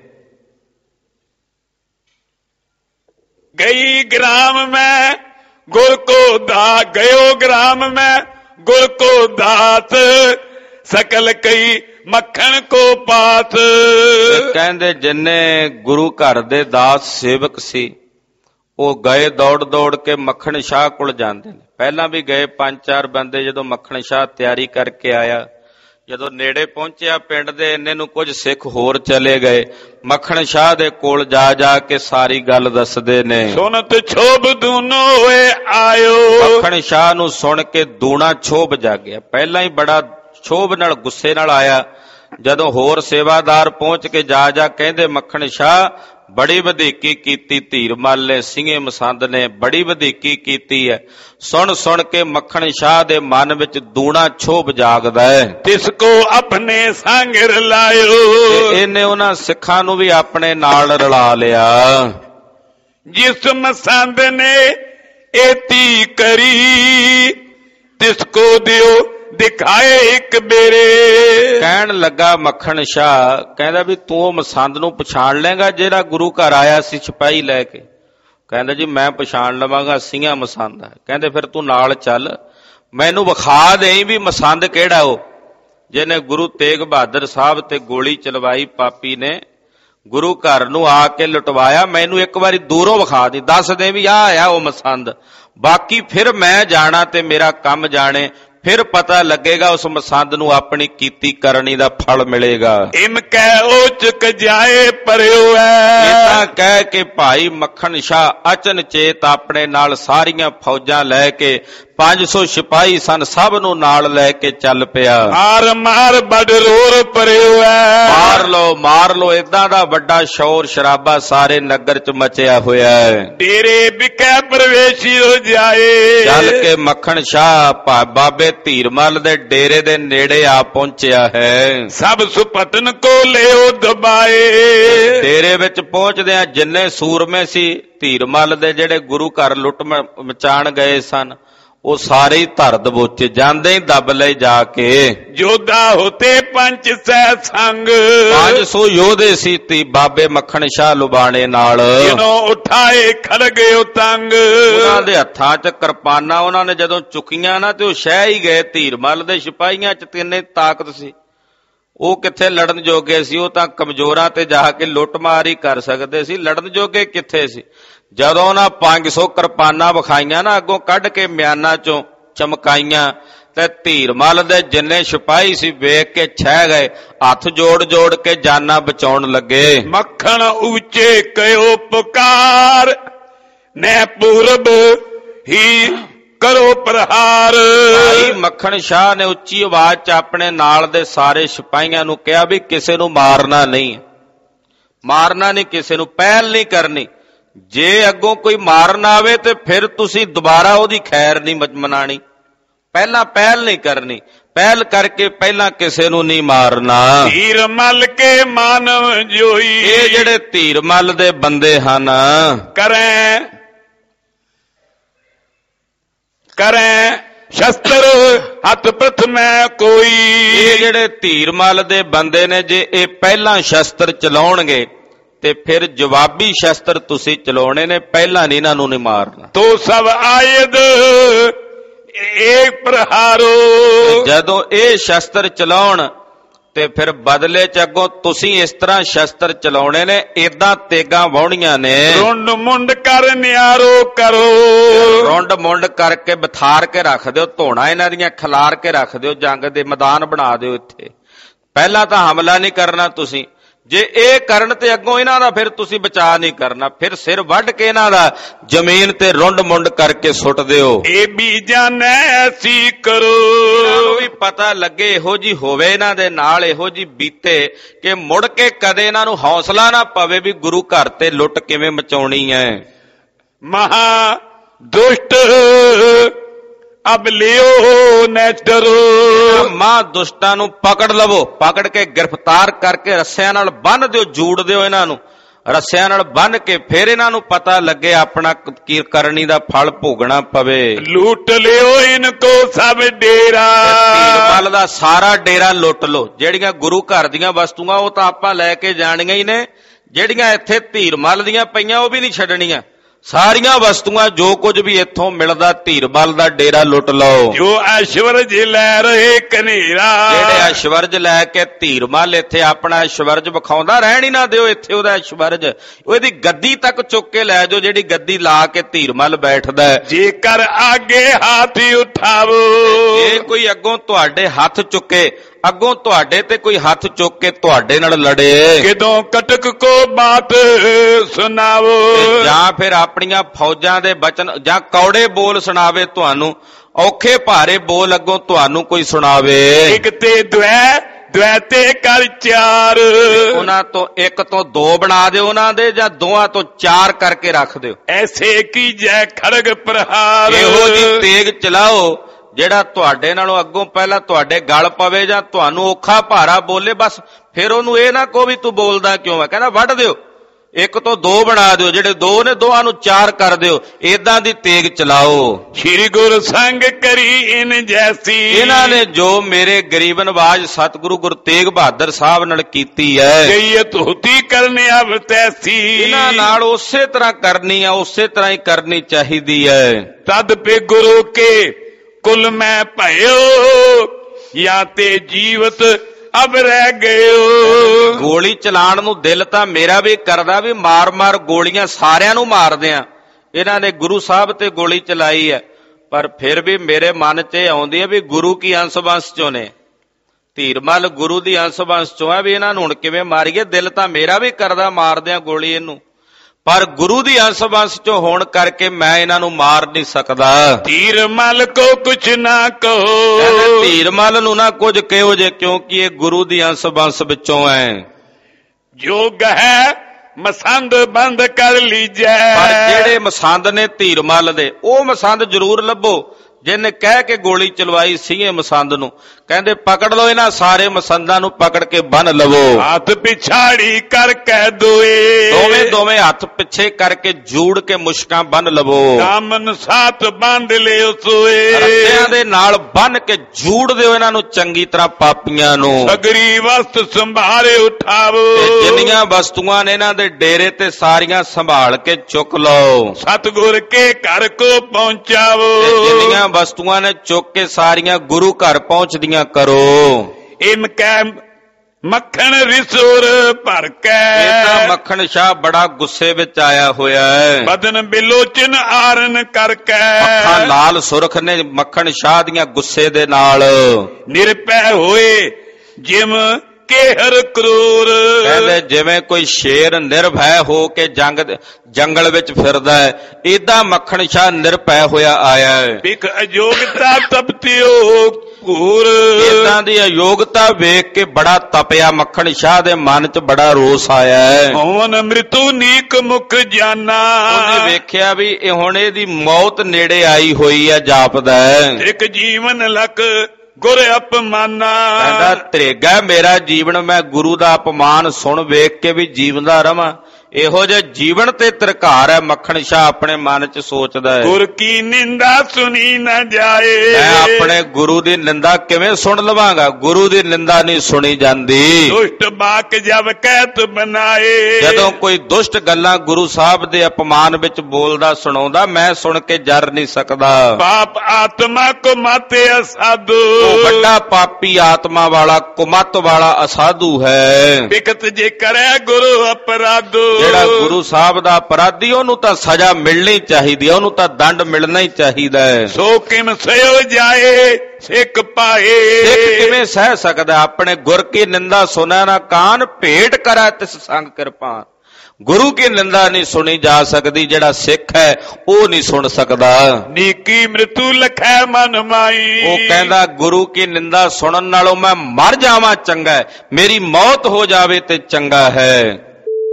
[SPEAKER 2] ਗਈ ਗ੍ਰਾਮ ਮੈਂ ਗੁਰ ਕੋ ਦਾ, ਗਇਓ ਗ੍ਰਾਮ ਮੈਂ ਗੁਰ ਕੋ ਦਾਤ, ਸਕਲ ਕਈ ਮੱਖਣ ਕੋ ਪਾਤ।
[SPEAKER 1] ਕਹਿੰਦੇ ਜਿੰਨੇ ਗੁਰੂ ਘਰ ਦੇ ਦਾਸ ਸੇਵਕ ਸੀ ਉਹ ਗਏ ਦੌੜ ਦੌੜ ਕੇ ਮੱਖਣ ਸ਼ਾਹ ਕੋਲ ਜਾਂਦੇ ਨੇ। ਪਹਿਲਾਂ ਵੀ ਗਏ 5-4 ਬੰਦੇ, ਜਦੋਂ ਮੱਖਣ ਸ਼ਾਹ ਤਿਆਰੀ ਕਰਕੇ ਆਇਆ, ਜਦੋਂ ਨੇੜੇ ਪਹੁੰਚਿਆ ਪਿੰਡ ਦੇ, ਇੰਨੇ ਨੂੰ ਕੁਝ ਸਿੱਖ ਹੋਰ ਚਲੇ ਗਏ, ਮੱਖਣ ਸ਼ਾਹ ਦੇ ਕੋਲ ਜਾ ਜਾ ਕੇ ਸਾਰੀ ਗੱਲ ਦੱਸਦੇ ਨੇ।
[SPEAKER 2] ਸੁਨਤ ਛੋਭ ਦੂਨੋ ਹੋਏ ਆਇਓ,
[SPEAKER 1] ਮੱਖਣ ਸ਼ਾਹ ਨੂੰ ਸੁਣ ਕੇ ਦੂਣਾ ਛੋਭ ਜਾਗਿਆ। ਪਹਿਲਾਂ ਹੀ ਬੜਾ ਛੋਭ ਨਾਲ ਗੁੱਸੇ ਨਾਲ ਆਇਆ, ਜਦੋਂ ਹੋਰ ਸੇਵਾਦਾਰ ਪਹੁੰਚ ਕੇ ਜਾ ਜਾ ਕਹਿੰਦੇ ਮੱਖਣ ਸ਼ਾਹ ਬੜੀ ਵਧੀਕੀ ਕੀਤੀ, ਧੀਰਮਲ ਨੇ, ਸਿੰਘੇ ਮਸੰਦ ਨੇ ਬੜੀ ਵਧੀਕੀ ਕੀਤੀ ਹੈ। ਸੁਣ ਸੁਣ ਕੇ ਮੱਖਣ ਸ਼ਾਹ ਦੇ ਮਨ ਵਿੱਚ ਦੂਣਾ ਛੋਭ ਜਾਗਦਾ ਹੈ।
[SPEAKER 2] ਤਿਸ ਕੋ ਆਪਣੇ ਸੰਗ ਰਲਾਇਓ,
[SPEAKER 1] ਇਹਨੇ ਉਹਨਾਂ ਸਿੱਖਾਂ ਨੂੰ ਵੀ ਆਪਣੇ ਨਾਲ ਰਲਾ ਲਿਆ।
[SPEAKER 2] ਜਿਸ ਮਸੰਦ ਨੇ ਏਤੀ ਕਰੀ, ਤਿਸ ਕੋ ਦਿਓ ਦਿਖਾਏ ਇੱਕ ਬੇਰੇ।
[SPEAKER 1] ਕਹਿਣ ਲੱਗਾ ਮੱਖਣ ਸ਼ਾਹ, ਕਹਿੰਦਾ ਵੀ ਤੂੰ ਉਹ ਮਸੰਦ ਨੂੰ ਪਛਾਣ ਲੇਗਾ ਜਿਹੜਾ ਗੁਰੂ ਘਰ ਆਇਆ ਸੀ ਸਿਪਾਹੀ ਲੈ ਕੇ? ਕਹਿੰਦਾ ਜੀ ਮੈਂ ਪਛਾਣ ਲਵਾਂਗਾ, ਸਿੰਘਾਂ ਮਸੰਦ ਹੈ। ਕਹਿੰਦੇ ਫਿਰ ਤੂੰ ਨਾਲ ਚੱਲ, ਮੈਨੂੰ ਵਿਖਾ ਦੇਈਂ ਵੀ ਮਸੰਦ ਕਿਹੜਾ ਉਹ ਜਿਹਨੇ ਗੁਰੂ ਤੇਗ ਬਹਾਦਰ ਸਾਹਿਬ ਤੇ ਗੋਲੀ ਚਲਵਾਈ, ਪਾਪੀ ਨੇ ਗੁਰੂ ਘਰ ਨੂੰ ਆ ਕੇ ਲੁਟਵਾਇਆ। ਮੈਨੂੰ ਇੱਕ ਵਾਰੀ ਦੂਰੋਂ ਵਿਖਾ ਦੇ, ਦੱਸ ਦੇ ਵੀ ਆਹ ਆ ਉਹ ਮਸੰਦ, ਬਾਕੀ ਫਿਰ ਮੈਂ ਜਾਣਾ ਤੇ ਮੇਰਾ ਕੰਮ ਜਾਣੇ, ਫਿਰ ਪਤਾ ਲੱਗੇਗਾ ਉਸ ਮਸੰਦ ਨੂੰ ਆਪਣੀ ਕੀਤੀ ਕਰਨੀ ਦਾ ਫਲ ਮਿਲੇਗਾ।
[SPEAKER 2] ਇਮ ਕਹਿ ਉਚਕ ਜਾਏ ਪਰਿਓ ਹੈ।
[SPEAKER 1] ਇਦਾਂ ਕਹਿ ਕੇ ਭਾਈ ਮੱਖਣ ਸ਼ਾਹ ਅਚਨਚੇਤ ਆਪਣੇ ਨਾਲ ਸਾਰੀਆਂ ਫੌਜਾਂ ਲੈ ਕੇ 500 ਸਿਪਾਹੀ ਸਨ, ਸਭ ਨੂੰ ਨਾਲ ਲੈ ਕੇ ਚੱਲ ਪਿਆ।
[SPEAKER 2] ਮਾਰ ਮਾਰ ਬਡਰੋਰ ਪਰਿਓ ਹੈ।
[SPEAKER 1] ਮਾਰ ਲੋ ਏਦਾਂ ਦਾ ਵੱਡਾ ਸ਼ੋਰ ਸ਼ਰਾਬਾ ਸਾਰੇ ਨਗਰ ਚ ਮਚਿਆ ਹੋਇਆ ਹੈ।
[SPEAKER 2] ਡੇਰੇ ਵਿਖੇ ਪ੍ਰਵੇਸ਼ੀ ਹੋ ਜਾਏ।
[SPEAKER 1] ਚੱਲ ਕੇ ਮੱਖਣ ਸ਼ਾਹ ਬਾਬੇ ਧੀਰਮਲ ਦੇ ਡੇਰੇ ਦੇ ਨੇੜੇ ਆ ਪਹੁੰਚਿਆ ਹੈ।
[SPEAKER 2] ਸਭ ਸੁਪਤਨ ਕੋ ਲਿਓ ਦਬਾਏ।
[SPEAKER 1] ਡੇਰੇ ਵਿੱਚ ਪਹੁੰਚਦਿਆਂ ਜਿੰਨੇ ਸੂਰਮੇ ਸੀ ਧੀਰਮਲ ਦੇ, ਜਿਹੜੇ ਗੁਰੂ ਘਰ ਲੁੱਟ ਮਚਾਣ ਗਏ ਸਨ, ਉਹ ਸਾਰੇ ਹੀ ਧਰ ਦਬੋਚੇ, ਜਾਂਦੇ ਹੀ ਦੱਬ ਲਏ ਜਾ ਕੇ।
[SPEAKER 2] ਯੋਧਾ ਹੋਤੇ ਪੰਜ ਸਹਿ ਸੰਗ।
[SPEAKER 1] 500 ਯੋਧੇ ਸੀ ਤੀ ਬਾਬੇ ਮੱਖਣ ਸ਼ਾਹ ਲੁਬਾਣੇ ਨਾਲ।
[SPEAKER 2] ਜਿਨੋਂ ਉਠਾਏ ਖੜਗ ਉਤੰਗ।
[SPEAKER 1] ਉਹਨਾਂ ਦੇ ਹੱਥਾਂ 'ਚ ਕਿਰਪਾਨਾਂ ਉਹਨਾਂ ਨੇ ਜਦੋਂ ਚੁੱਕੀਆਂ ਨਾ ਤੇ ਉਹ ਸ਼ਹਿ ਹੀ ਗਏ। ਧੀਰਮਲ ਦੇ ਸਿਪਾਹੀਆਂ 'ਚ ਤਿੰਨੇ ਤਾਕਤ ਸੀ, ਉਹ ਕਿੱਥੇ ਲੜਨ ਜੋਗੇ ਸੀ? ਉਹ ਤਾਂ ਕਮਜ਼ੋਰਾਂ ਤੇ ਜਾ ਕੇ ਲੁੱਟਮਾਰ ਹੀ ਕਰ ਸਕਦੇ ਸੀ, ਲੜਨ ਜੋਗੇ ਕਿੱਥੇ ਸੀ? ਜਦੋਂ ਉਹਨਾਂ 500 ਕਿਰਪਾਨਾਂ ਵਿਖਾਈਆਂ ਨਾ, ਅੱਗੋਂ ਕੱਢ ਕੇ ਮਿਆਨਾਂ ਚੋਂ ਚਮਕਾਈਆਂ, ਤੇ ਧੀਰਮਲ ਦੇ ਜਿੰਨੇ ਸਿਪਾਹੀ ਸੀ ਵੇਖ ਕੇ ਛਹਿ ਗਏ, ਹੱਥ ਜੋੜ ਜੋੜ ਕੇ ਜਾਨਾਂ ਬਚਾਉਣ ਲੱਗੇ।
[SPEAKER 2] ਮੱਖਣ ਉੱਚੇ ਕਯੋ ਪੁਕਾਰ, ਨੈ ਪੂਰਬ ਹੀ ਕਰੋ ਪ੍ਰਹਾਰ।
[SPEAKER 1] ਭਾਈ ਮੱਖਣ ਸ਼ਾਹ ਨੇ ਉੱਚੀ ਆਵਾਜ਼ 'ਚ ਆਪਣੇ ਨਾਲ ਦੇ ਸਾਰੇ ਸਿਪਾਹੀਆਂ ਨੂੰ ਕਿਹਾ ਵੀ ਕਿਸੇ ਨੂੰ ਮਾਰਨਾ ਨਹੀਂ, ਮਾਰਨਾ ਨਹੀਂ, ਕਿਸੇ ਨੂੰ ਪਹਿਲ ਨਹੀਂ ਕਰਨੀ। ਜੇ ਅੱਗੋਂ ਕੋਈ ਮਾਰਨ ਆਵੇ ਤੇ ਫਿਰ ਤੁਸੀਂ ਦੁਬਾਰਾ ਉਹਦੀ ਖੈਰ ਨਹੀਂ ਮਨਾਣੀ, ਪਹਿਲਾਂ ਪਹਿਲ ਨਹੀਂ ਕਰਨੀ, ਪਹਿਲ ਕਰਕੇ ਪਹਿਲਾਂ ਕਿਸੇ ਨੂੰ ਨਹੀਂ ਮਾਰਨਾ।
[SPEAKER 2] ਧੀਰਮਲ ਕੇ ਮਾਨਵ ਜੋਈ।
[SPEAKER 1] ਇਹ ਜਿਹੜੇ ਧੀਰਮਲ ਦੇ ਬੰਦੇ ਹਨ,
[SPEAKER 2] ਕਰੈ ਸ਼ਸਤਰ ਹੱਥ ਪ੍ਰਥਮੈ ਕੋਈ।
[SPEAKER 1] ਇਹ ਜਿਹੜੇ ਧੀਰਮਲ ਦੇ ਬੰਦੇ ਨੇ, ਜੇ ਇਹ ਪਹਿਲਾਂ ਸ਼ਸਤਰ ਚਲਾਉਣਗੇ ਤੇ ਫਿਰ ਜਵਾਬੀ ਸ਼ਸਤਰ ਤੁਸੀਂ ਚਲਾਉਣੇ ਨੇ, ਪਹਿਲਾਂ ਨਹੀਂ ਇਹਨਾਂ ਨੂੰ ਨਹੀਂ ਮਾਰਨਾ।
[SPEAKER 2] ਤੋ ਸਭ ਆਇਦ ਏਕ ਪ੍ਰਹਾਰੋ।
[SPEAKER 1] ਜਦੋਂ ਇਹ ਸ਼ਸਤਰ ਚਲਾਉਣ ਤੇ ਫਿਰ ਬਦਲੇ ਚ ਅੱਗੋਂ ਤੁਸੀਂ ਇਸ ਤਰ੍ਹਾਂ ਸ਼ਸਤਰ ਚਲਾਉਣੇ ਨੇ, ਏਦਾਂ ਤੇਗਾਂ ਵਾਹੁਣੀਆਂ ਨੇ।
[SPEAKER 2] ਰੁੰਡ ਮੁੰਡ ਕਰ ਨਿਆਰੋ ਕਰੋ।
[SPEAKER 1] ਰੁੰਡ ਮੁੰਡ ਕਰਕੇ ਬਥਾਰ ਕੇ ਰੱਖ ਦਿਓ, ਧੋਣਾ ਇਹਨਾਂ ਦੀਆਂ ਖਿਲਾਰ ਕੇ ਰੱਖ ਦਿਓ, ਜੰਗ ਦੇ ਮੈਦਾਨ ਬਣਾ ਦਿਓ ਇੱਥੇ। ਪਹਿਲਾਂ ਤਾਂ ਹਮਲਾ ਨਹੀਂ ਕਰਨਾ ਤੁਸੀਂ, ਜੇ ਇਹ ਕਰਨ ਤੇ ਅੱਗੋਂ ਇਹਨਾਂ ਦਾ ਫਿਰ ਤੁਸੀਂ ਬਚਾਅ ਨਹੀਂ ਕਰਨਾ, ਫਿਰ ਸਿਰ ਵੱਢ ਕੇ ਇਹਨਾਂ ਦਾ ਜ਼ਮੀਨ ਤੇ ਰੁੰਡ ਮੁੰਡ ਕਰਕੇ ਸੁੱਟ ਦਿਓ।
[SPEAKER 2] ਇਹ ਵੀ ਜਾਣੈ ਐਸੀ ਕਰੋ।
[SPEAKER 1] ਵੀ ਪਤਾ ਲੱਗੇ ਇਹੋ ਜੀ ਹੋਵੇ ਇਹਨਾਂ ਦੇ ਨਾਲ, ਇਹੋ ਜੀ ਬੀਤੇ ਕਿ ਮੁੜ ਕੇ ਕਦੇ ਇਹਨਾਂ ਨੂੰ ਹੌਸਲਾ ਨਾ ਪਵੇ ਵੀ ਗੁਰੂ ਘਰ ਤੇ ਲੁੱਟ ਕਿਵੇਂ ਮਚਾਉਣੀ ਹੈ।
[SPEAKER 2] ਮਹਾ ਦੁਸ਼ਟ ਅਬ ਲਿਓ ਨੈ ਡਰੋ।
[SPEAKER 1] ਮਾਂ ਦੁਸ਼ਟਾਂ ਨੂੰ ਪਕੜ ਲਵੋ, ਪਕੜ ਕੇ ਗ੍ਰਿਫਤਾਰ ਕਰਕੇ ਰੱਸਿਆਂ ਨਾਲ ਬੰਨ੍ਹ ਦਿਓ, ਜੂੜ ਦਿਓ ਇਹਨਾਂ ਨੂੰ ਰੱਸਿਆਂ ਨਾਲ ਬੰਨ੍ਹ ਕੇ, ਫਿਰ ਇਹਨਾਂ ਨੂੰ ਪਤਾ ਲੱਗੇ ਆਪਣਾ ਕੀ ਕਰਨੀ ਦਾ ਫਲ ਭੋਗਣਾ ਪਵੇ।
[SPEAKER 2] ਲੁੱਟ ਲਿਓ ਇਨਕੋ ਸਭ ਡੇਰਾ।
[SPEAKER 1] ਧੀਰਮਲ ਦਾ ਸਾਰਾ ਡੇਰਾ ਲੁੱਟ ਲਓ। ਜਿਹੜੀਆਂ ਗੁਰੂ ਘਰ ਦੀਆਂ ਵਸਤੂਆਂ ਉਹ ਤਾਂ ਆਪਾਂ ਲੈ ਕੇ ਜਾਣੀਆਂ ਹੀ ਨੇ, ਜਿਹੜੀਆਂ ਇੱਥੇ ਧੀਰਮਲ ਦੀਆਂ ਪਈਆਂ ਉਹ ਵੀ ਨਹੀਂ ਛੱਡਣੀਆਂ। ਸਾਰੀਆਂ ਵਸਤੂਆਂ ਜੋ ਕੁਝ ਵੀ ਇੱਥੋਂ ਮਿਲਦਾ ਧੀਰਮਲ ਦਾ ਡੇਰਾ ਲੁੱਟ ਲਓ।
[SPEAKER 2] ਜੋ ਐਸ਼ਵਰਜ ਲੈ ਰਹੇ ਕਨੇਰਾ। ਜਿਹੜੇ
[SPEAKER 1] ਐਸ਼ਵਰਜ ਲੈ ਕੇ ਧੀਰਮਲ ਇੱਥੇ ਆਪਣਾ ਐਸ਼ਵਰਜ ਵਿਖਾਉਂਦਾ, ਰਹਿਣ ਹੀ ਨਾ ਦਿਓ ਇੱਥੇ ਉਹਦਾ ਐਸ਼ਵਰਜ। ਉਹਦੀ ਗੱਦੀ ਤੱਕ ਚੁੱਕ ਕੇ ਲੈ ਜਾਓ, ਜਿਹੜੀ ਗੱਦੀ ਲਾ ਕੇ ਧੀਰਮਲ ਬੈਠਦਾ। ਜੇਕਰ ਆਗੇ ਹੱਥ ਉਠਾਵੋ। ਜੇ ਕੋਈ ਅੱਗੋਂ ਤੁਹਾਡੇ ਹੱਥ ਚੁੱਕੇ, ਅੱਗੋਂ ਤੁਹਾਡੇ ਤੇ ਕੋਈ ਹੱਥ ਚੁੱਕ ਕੇ ਤੁਹਾਡੇ ਨਾਲ ਲੜੇ, ਕਿਦੋਂ ਕਟਕ ਕੋ ਬਾਤ ਸੁਣਾਵੋ। ਜਾਂ ਫਿਰ ਆਪਣੀਆਂ ਫੌਜਾਂ ਦੇ ਬਚਨ ਜਾਂ ਕੌੜੇ ਬੋਲ ਸੁਣਾਵੇ ਤੁਹਾਨੂੰ, ਔਖੇ ਭਾਰੇ ਬੋਲ ਅੱਗੋਂ ਤੁਹਾਨੂੰ ਕੋਈ ਸੁਣਾਵੇ। ਇੱਕ ਤੇ ਦਵੈ ਤੇ ਕਰ ਚਾਰ। ਉਹਨਾਂ ਤੋਂ ਇੱਕ ਤੋਂ ਦੋ ਬਣਾ ਦਿਓ ਉਹਨਾਂ ਦੇ, ਜਾਂ ਦੋਹਾਂ ਤੋਂ ਚਾਰ ਕਰਕੇ ਰੱਖ ਦਿਓ। ਐਸੇ ਕੀ ਜੈ ਖੜਗ ਪ੍ਰਹਾਰ। ਇਹੋ ਜੀ ਤੇਗ ਚਲਾਓ ਜਿਹੜਾ ਤੁਹਾਡੇ ਨਾਲੋਂ ਅੱਗੋਂ ਪਹਿਲਾਂ ਤੁਹਾਡੇ ਗਲ ਪਵੇ ਜਾਂ ਤੁਹਾਨੂੰ ਔਖਾ ਭਾਰਾ ਬੋਲੇ, ਬਸ ਫਿਰ ਉਹਨੂੰ ਇਹ ਨਾ ਕਹੋ ਵੀ ਤੂੰ ਬੋਲਦਾ ਕਿਉਂ ਹੈ, ਕਹਿੰਦਾ ਵੱਢ ਦਿਓ, ਇੱਕ ਤੋਂ ਦੋ ਬਣਾ ਦਿਓ, ਜਿਹੜੇ ਦੋ ਨੇ ਦੋਹਾਂ ਨੂੰ ਚਾਰ ਕਰ ਦਿਓ। ਏਦਾਂ ਦੀ ਤੇਗ ਚਲਾਓ। ਸ਼੍ਰੀ ਗੁਰੂ ਸੰਗ ਕਰੀ ਇਨ ਜੈਸੀ। ਇਹਨਾਂ ਨੇ ਜੋ ਮੇਰੇ ਗਰੀਬ ਨਵਾਜ ਸਤਿਗੁਰੂ ਗੁਰੂ ਤੇਗ ਬਹਾਦਰ ਸਾਹਿਬ ਨਾਲ ਕੀਤੀ ਹੈ, ਜਈਅਤ ਹੁਤੀ ਕਰਨੇ ਅਬ ਤੈਸੀ। ਇਹਨਾਂ ਨਾਲ ਉਸੇ ਤਰ੍ਹਾਂ ਕਰਨੀ ਆ, ਉਸੇ ਤਰ੍ਹਾਂ ਹੀ ਕਰਨੀ ਚਾਹੀਦੀ ਹੈ। ਤਦ ਪੇ ਗੁਰੂ ਕੇ ਕੁਲ ਮੈਂ ਭਇਓ, ਜਾਂ ਤੇ ਜੀਵਤ ਅਬ ਰਹਿ ਗਇਓ। ਗੋਲੀ ਚਲਾਣ ਨੂੰ ਦਿਲ ਤਾਂ ਮੇਰਾ ਵੀ ਕਰਦਾ ਵੀ ਮਾਰ ਮਾਰ ਗੋਲੀਆਂ ਸਾਰਿਆਂ ਨੂੰ ਮਾਰਦੇ ਆ। ਇਹਨਾਂ ਨੇ ਗੁਰੂ ਸਾਹਿਬ ਤੇ ਗੋਲੀ ਚਲਾਈ ਹੈ, ਪਰ ਫਿਰ ਵੀ ਮੇਰੇ ਮਨ 'ਚ ਇਹ ਆਉਂਦੀ ਹੈ ਵੀ ਗੁਰੂ ਕੀ ਅੰਸ਼ ਵੰਸ਼ ਚੋਂ ਨੇ, ਧੀਰਮਲ ਗੁਰੂ ਦੀ ਅੰਸ਼ ਵੰਸ਼ ਚੋਂ ਹੈ, ਵੀ ਇਹਨਾਂ ਨੂੰ ਹੁਣ ਕਿਵੇਂ ਮਾਰੀਏ। ਦਿਲ ਤਾਂ ਮੇਰਾ ਵੀ ਕਰਦਾ ਮਾਰਦਿਆਂ ਗੋਲੀ ਇਹਨੂੰ, ਪਰ ਗੁਰੂ ਦੀ ਅੰਸ਼ ਵੰਸ਼ ਚੋਂ ਹੋਣ ਕਰਕੇ ਮੈਂ ਇਹਨਾਂ ਨੂੰ ਮਾਰ ਨਹੀਂ ਸਕਦਾ।
[SPEAKER 2] ਧੀਰਮਲ ਕੋ ਕੁਛ ਨਾ ਕਹੋ,
[SPEAKER 1] ਧੀਰਮਲ ਨੂੰ ਨਾ ਕੁਝ ਕਹੋ ਜੇ, ਕਿਉਂਕਿ ਇਹ ਗੁਰੂ ਦੀ ਅੰਸ਼ ਵੰਸ਼ ਵਿੱਚੋਂ ਹੈ।
[SPEAKER 2] ਜੋਗ ਹੈ ਮਸੰਦ ਬੰਦ ਕਰ ਲੀਜੈ,
[SPEAKER 1] ਪਰ ਜਿਹੜੇ ਮਸੰਦ ਨੇ ਧੀਰਮਲ ਦੇ, ਉਹ ਮਸੰਦ ਜ਼ਰੂਰ ਲੱਭੋ ਜਿਹਨੇ ਕਹਿ ਕੇ ਗੋਲੀ ਚਲਵਾਈ ਸੀ ਮਸੰਦ ਨੂੰ। ਕਹਿੰਦੇ ਪਕੜ ਲਓ ਇਹਨਾਂ ਸਾਰੇ ਮਸੰਦਾਂ ਨੂੰ, ਪਕੜ ਕੇ ਬੰਨ ਲਵੋ।
[SPEAKER 2] ਹੱਥ ਪਿਛਾੜੀ ਕਰਕੇ ਦੋਏ,
[SPEAKER 1] ਦੋਵੇਂ ਹੱਥ ਪਿੱਛੇ ਕਰਕੇ ਜੂੜ ਕੇ ਮੁਸ਼ਕਾਂ ਬੰਨ ਲਵੋ।
[SPEAKER 2] ਕਾਮਨ ਸਾਥ ਬੰਦ ਲਿਓ ਸੋਏ,
[SPEAKER 1] ਰੱਤਿਆਂ ਦੇ ਨਾਲ ਬੰਨ ਕੇ ਜੂੜ ਦਿਓ ਇਹਨਾਂ ਨੂੰ ਚੰਗੀ ਤਰ੍ਹਾਂ ਪਾਪੀਆਂ ਨੂੰ।
[SPEAKER 2] ਸਗਰੀ ਵਸਤ ਸੰਭਾਲੇ ਉਠਾਵੋ,
[SPEAKER 1] ਜਿੰਨੀਆਂ ਵਸਤੂਆਂ ਨੇ ਇਹਨਾਂ ਦੇ ਡੇਰੇ ਤੇ ਸਾਰੀਆਂ ਸੰਭਾਲ ਕੇ ਚੁੱਕ ਲਓ।
[SPEAKER 2] ਸਤਿਗੁਰ ਕੇ ਘਰ ਕੋ ਪਹੁੰਚਾਵੋ,
[SPEAKER 1] ਜਿੰਨੀਆਂ ਵਸਤੂਆਂ ਨੇ ਚੁੱਕ ਕੇ ਸਾਰੀਆਂ ਗੁਰੂ ਘਰ ਪਹੁੰਚਦੀਆਂ ਕਰੋ।
[SPEAKER 2] ਇਮ ਕੈ ਮੱਖਣ ਰਿਸੋਰ ਭਰ ਕੇ,
[SPEAKER 1] ਇਹ ਤਾਂ ਮੱਖਣ ਸ਼ਾਹ ਬੜਾ ਗੁੱਸੇ ਵਿੱਚ ਆਇਆ ਹੋਇਆ ਹੈ।
[SPEAKER 2] ਬਦਨ ਬਿਲੋਚਨ ਆਰਨ ਕਰਕੇ,
[SPEAKER 1] ਅੱਖਾਂ ਲਾਲ ਸੁਰਖ ਨੇ ਮੱਖਣ ਸ਼ਾਹ ਦੀਆਂ ਗੁੱਸੇ ਦੇ ਨਾਲ।
[SPEAKER 2] ਨਿਰਭੈ ਹੋਏ ਜਿਮ ਕੇਹਰ ਕਰੂਰ,
[SPEAKER 1] ਕਹਿੰਦੇ ਜਿਵੇਂ ਕੋਈ ਸ਼ੇਰ ਨਿਰਭੈ ਹੋ ਕੇ ਜੰਗਲ ਵਿੱਚ ਫਿਰਦਾ ਹੈ, ਏਦਾਂ ਮੱਖਣ ਸ਼ਾਹ ਨਿਰਭੈ ਹੋਇਆ ਆਇਆ ਹੈ।
[SPEAKER 2] ਬਿਖ ਅਯੋਗਤਾ ਤਪਤਿਓ ਘੂਰ,
[SPEAKER 1] ਏਦਾਂ ਦੀ ਅਯੋਗਤਾ ਵੇਖ ਕੇ ਬੜਾ ਤਪਿਆ ਮੱਖਣ ਸ਼ਾਹ ਦੇ ਮਨ 'ਚ ਬੜਾ ਰੋਸ ਆਇਆ ਹੈ।
[SPEAKER 2] ਹੁਣ ਮ੍ਰਿਤੂ ਨੀਕ ਮੁਖ ਜਾਨਾ,
[SPEAKER 1] ਉਹਨੇ ਵੇਖਿਆ ਵੀ ਇਹ ਹੁਣ ਇਹਦੀ ਮੌਤ ਨੇੜੇ ਆਈ ਹੋਈ ਹੈ, ਜਾਪਦਾ ਹੈ।
[SPEAKER 2] ਇੱਕ ਜੀਵਨ ਲਕ ਗੁਰ ਅਪਮਾਨਾ,
[SPEAKER 1] ਕਹਿੰਦਾ ਤ੍ਰੇਗਾ ਮੇਰਾ ਜੀਵਨ, ਮੈਂ ਗੁਰੂ ਦਾ ਅਪਮਾਨ ਸੁਣ ਵੇਖ ਕੇ ਵੀ ਜੀਵਦਾ ਰਵਾਂ। ਇਹੋ ਜਿਹੇ ਜੀਵਨ ਤੇ ਤਰਕਾਰ ਹੈ, ਮੱਖਣ ਸ਼ਾਹ ਆਪਣੇ ਮਨ 'ਚ ਸੋਚਦਾ ਹੈ।
[SPEAKER 2] ਗੁਰ ਕੀ ਨਿੰਦਾ ਸੁਣੀ ਨਾ ਜਾਏ,
[SPEAKER 1] ਮੈਂ ਆਪਣੇ ਗੁਰੂ ਦੀ ਨਿੰਦਾ ਕਿਵੇਂ ਸੁਣ ਲਵਾਂਗਾ, ਗੁਰੂ ਦੀ ਨਿੰਦਾ ਨਹੀਂ ਸੁਣੀ ਜਾਂਦੀ।
[SPEAKER 2] ਦੁਸ਼ਟ ਬਾਕ ਜਬ ਕਹਿਤ ਬਨਾਏ,
[SPEAKER 1] ਜਦੋਂ ਕੋਈ ਦੁਸ਼ਟ ਗੱਲਾਂ ਗੁਰੂ ਸਾਹਿਬ ਦੇ ਅਪਮਾਨ ਵਿੱਚ ਬੋਲਦਾ ਸੁਣਾਉਂਦਾ, ਮੈਂ ਸੁਣ ਕੇ ਜਰ ਨਹੀਂ ਸਕਦਾ।
[SPEAKER 2] ਪਾਪ ਆਤਮਾ ਕੋ ਮਾਤੇ ਅਸਾਧੂ,
[SPEAKER 1] ਉਹ ਵੱਡਾ ਪਾਪੀ ਆਤਮਾ ਵਾਲਾ ਕੁਮੱਤ ਵਾਲਾ ਅਸਾਧੂ ਹੈ।
[SPEAKER 2] ਬਿਕਤ ਜੇ ਕਰੇ ਗੁਰੂ ਅਪਰਾਧੂ,
[SPEAKER 1] ਜਿਹੜਾ ਗੁਰੂ ਸਾਹਿਬ ਦਾ ਅਪਰਾਧੀ, ਉਹਨੂੰ ਤਾਂ ਸਜ਼ਾ ਮਿਲਣੀ ਚਾਹੀਦੀ ਹੈ, ਉਹਨੂੰ ਤਾਂ ਦੰਡ ਮਿਲਣਾ ਹੀ ਚਾਹੀਦਾ ਹੈ।
[SPEAKER 2] ਸੋ ਕਿਮ ਸਯੋ ਜਾਏ ਸਿੱਖ ਪਾਏ,
[SPEAKER 1] ਸਿੱਖ ਕਿਵੇਂ ਸਹਿ ਸਕਦਾ ਆਪਣੇ ਗੁਰ ਕੀ ਨਿੰਦਾ ਸੁਣੈ ਨਾ ਕਾਨ, ਭੇਟ ਕਰੈ ਤਿਸ ਸੰਗ ਕਿਰਪਾਨ। ਗੁਰੂ ਕੀ ਨਿੰਦਾ ਨਹੀਂ ਸੁਣੀ ਜਾ ਸਕਦੀ, ਜਿਹੜਾ ਸਿੱਖ ਹੈ ਉਹ ਨਹੀਂ ਸੁਣ ਸਕਦਾ।
[SPEAKER 2] ਨੀਕੀ ਮ੍ਰਿਤੂ ਲਖੈ ਮਨ ਮਾਈ,
[SPEAKER 1] ਉਹ ਕਹਿੰਦਾ ਗੁਰੂ ਕੀ ਨਿੰਦਾ ਸੁਣਨ ਨਾਲੋਂ ਮੈਂ ਮਰ ਜਾਵਾਂ ਚੰਗਾ ਹੈ, ਮੇਰੀ ਮੌਤ ਹੋ ਜਾਵੇ ਤੇ ਚੰਗਾ ਹੈ।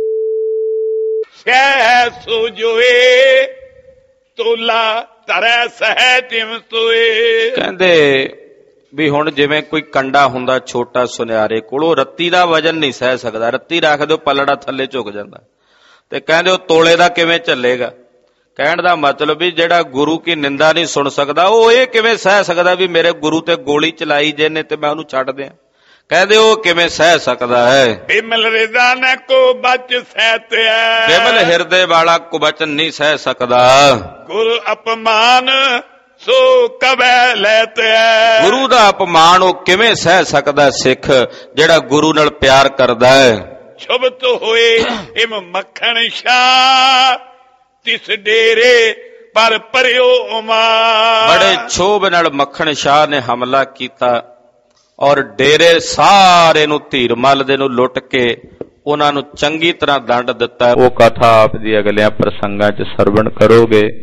[SPEAKER 2] ਕਹਿ ਸੋ ਜੋਏ ਤੋਲਾ ਤਰੈ ਸਹਿ ਤਿਮ ਸੋਏ,
[SPEAKER 1] ਕਹਿੰਦੇ ਵੀ ਹੁਣ ਜਿਵੇਂ ਕੋਈ ਕੰਡਾ ਹੁੰਦਾ ਛੋਟਾ ਸੁਨਿਆਰੇ ਕੋਲ, ਉਹ ਰੱਤੀ ਦਾ ਵਜਨ ਨਹੀਂ ਸਹਿ ਸਕਦਾ, ਰੱਤੀ ਰੱਖ ਦਿਓ ਪਲੜਾ ਥੱਲੇ ਝੁਕ ਜਾਂਦਾ, ਤੇ ਕਹਿੰਦੇ ਉਹ ਤੋਲੇ ਦਾ ਕਿਵੇਂ ਚੱਲੇਗਾ। ਕਹਿਣ ਦਾ ਮਤਲਬ ਵੀ ਜਿਹੜਾ ਗੁਰੂ ਕੀ ਨਿੰਦਾ ਨਹੀਂ ਸੁਣ ਸਕਦਾ, ਉਹ ਇਹ ਕਿਵੇਂ ਸਹਿ ਸਕਦਾ ਵੀ ਮੇਰੇ ਗੁਰੂ ਤੇ ਗੋਲੀ ਚਲਾਈ ਜਿਹਨੇ ਤੇ ਮੈਂ ਉਹਨੂੰ ਛੱਡ ਦਿਆਂ। ਕਹਿੰਦੇ ਉਹ ਕਿਵੇਂ ਸਹਿ ਸਕਦਾ ਹੈ।
[SPEAKER 2] ਬਿਮਲ ਹਿਰਦਾ ਨ ਕੋ ਬਚ ਸਹਿਤਿਆ,
[SPEAKER 1] ਬਿਮਲ ਹਿਰਦੇ ਵਾਲਾ ਕੁਬਚਨ ਨਹੀਂ ਸਹਿ ਸਕਦਾ।
[SPEAKER 2] ਗੁਰੂ ਅਪਮਾਨ ਸੋ ਕਬੈ ਲੈਤਿਆ,
[SPEAKER 1] ਗੁਰੂ ਦਾ ਅਪਮਾਨ ਉਹ ਕਿਵੇਂ ਸਹਿ ਸਕਦਾ ਸਿੱਖ, ਜਿਹੜਾ ਗੁਰੂ ਨਾਲ ਪਿਆਰ ਕਰਦਾ ਹੈ।
[SPEAKER 2] ਛੁਬਤ ਹੋਏ ਇਮ ਮੱਖਣ ਸ਼ਾਹ ਤਿਸ ਡੇਰੇ ਪਰ ਪਰਿਓ ਉਮਾ,
[SPEAKER 1] ਬੜੇ ਛੋਭ ਨਾਲ ਮੱਖਣ ਸ਼ਾਹ ਨੇ ਹਮਲਾ ਕੀਤਾ ਔਰ ਡੇਰੇ ਸਾਰੇ ਨੂੰ ਧੀਰਮਲ ਦੇ ਨੂੰ ਲੁੱਟ ਕੇ ਉਹਨਾਂ ਨੂੰ ਚੰਗੀ ਤਰ੍ਹਾਂ ਦੰਡ ਦਿੱਤਾ। ਉਹ ਕਥਾ ਆਪ ਜੀ ਅਗਲਿਆਂ ਪ੍ਰਸੰਗਾਂ 'ਚ ਸਰਵਣ ਕਰੋਗੇ।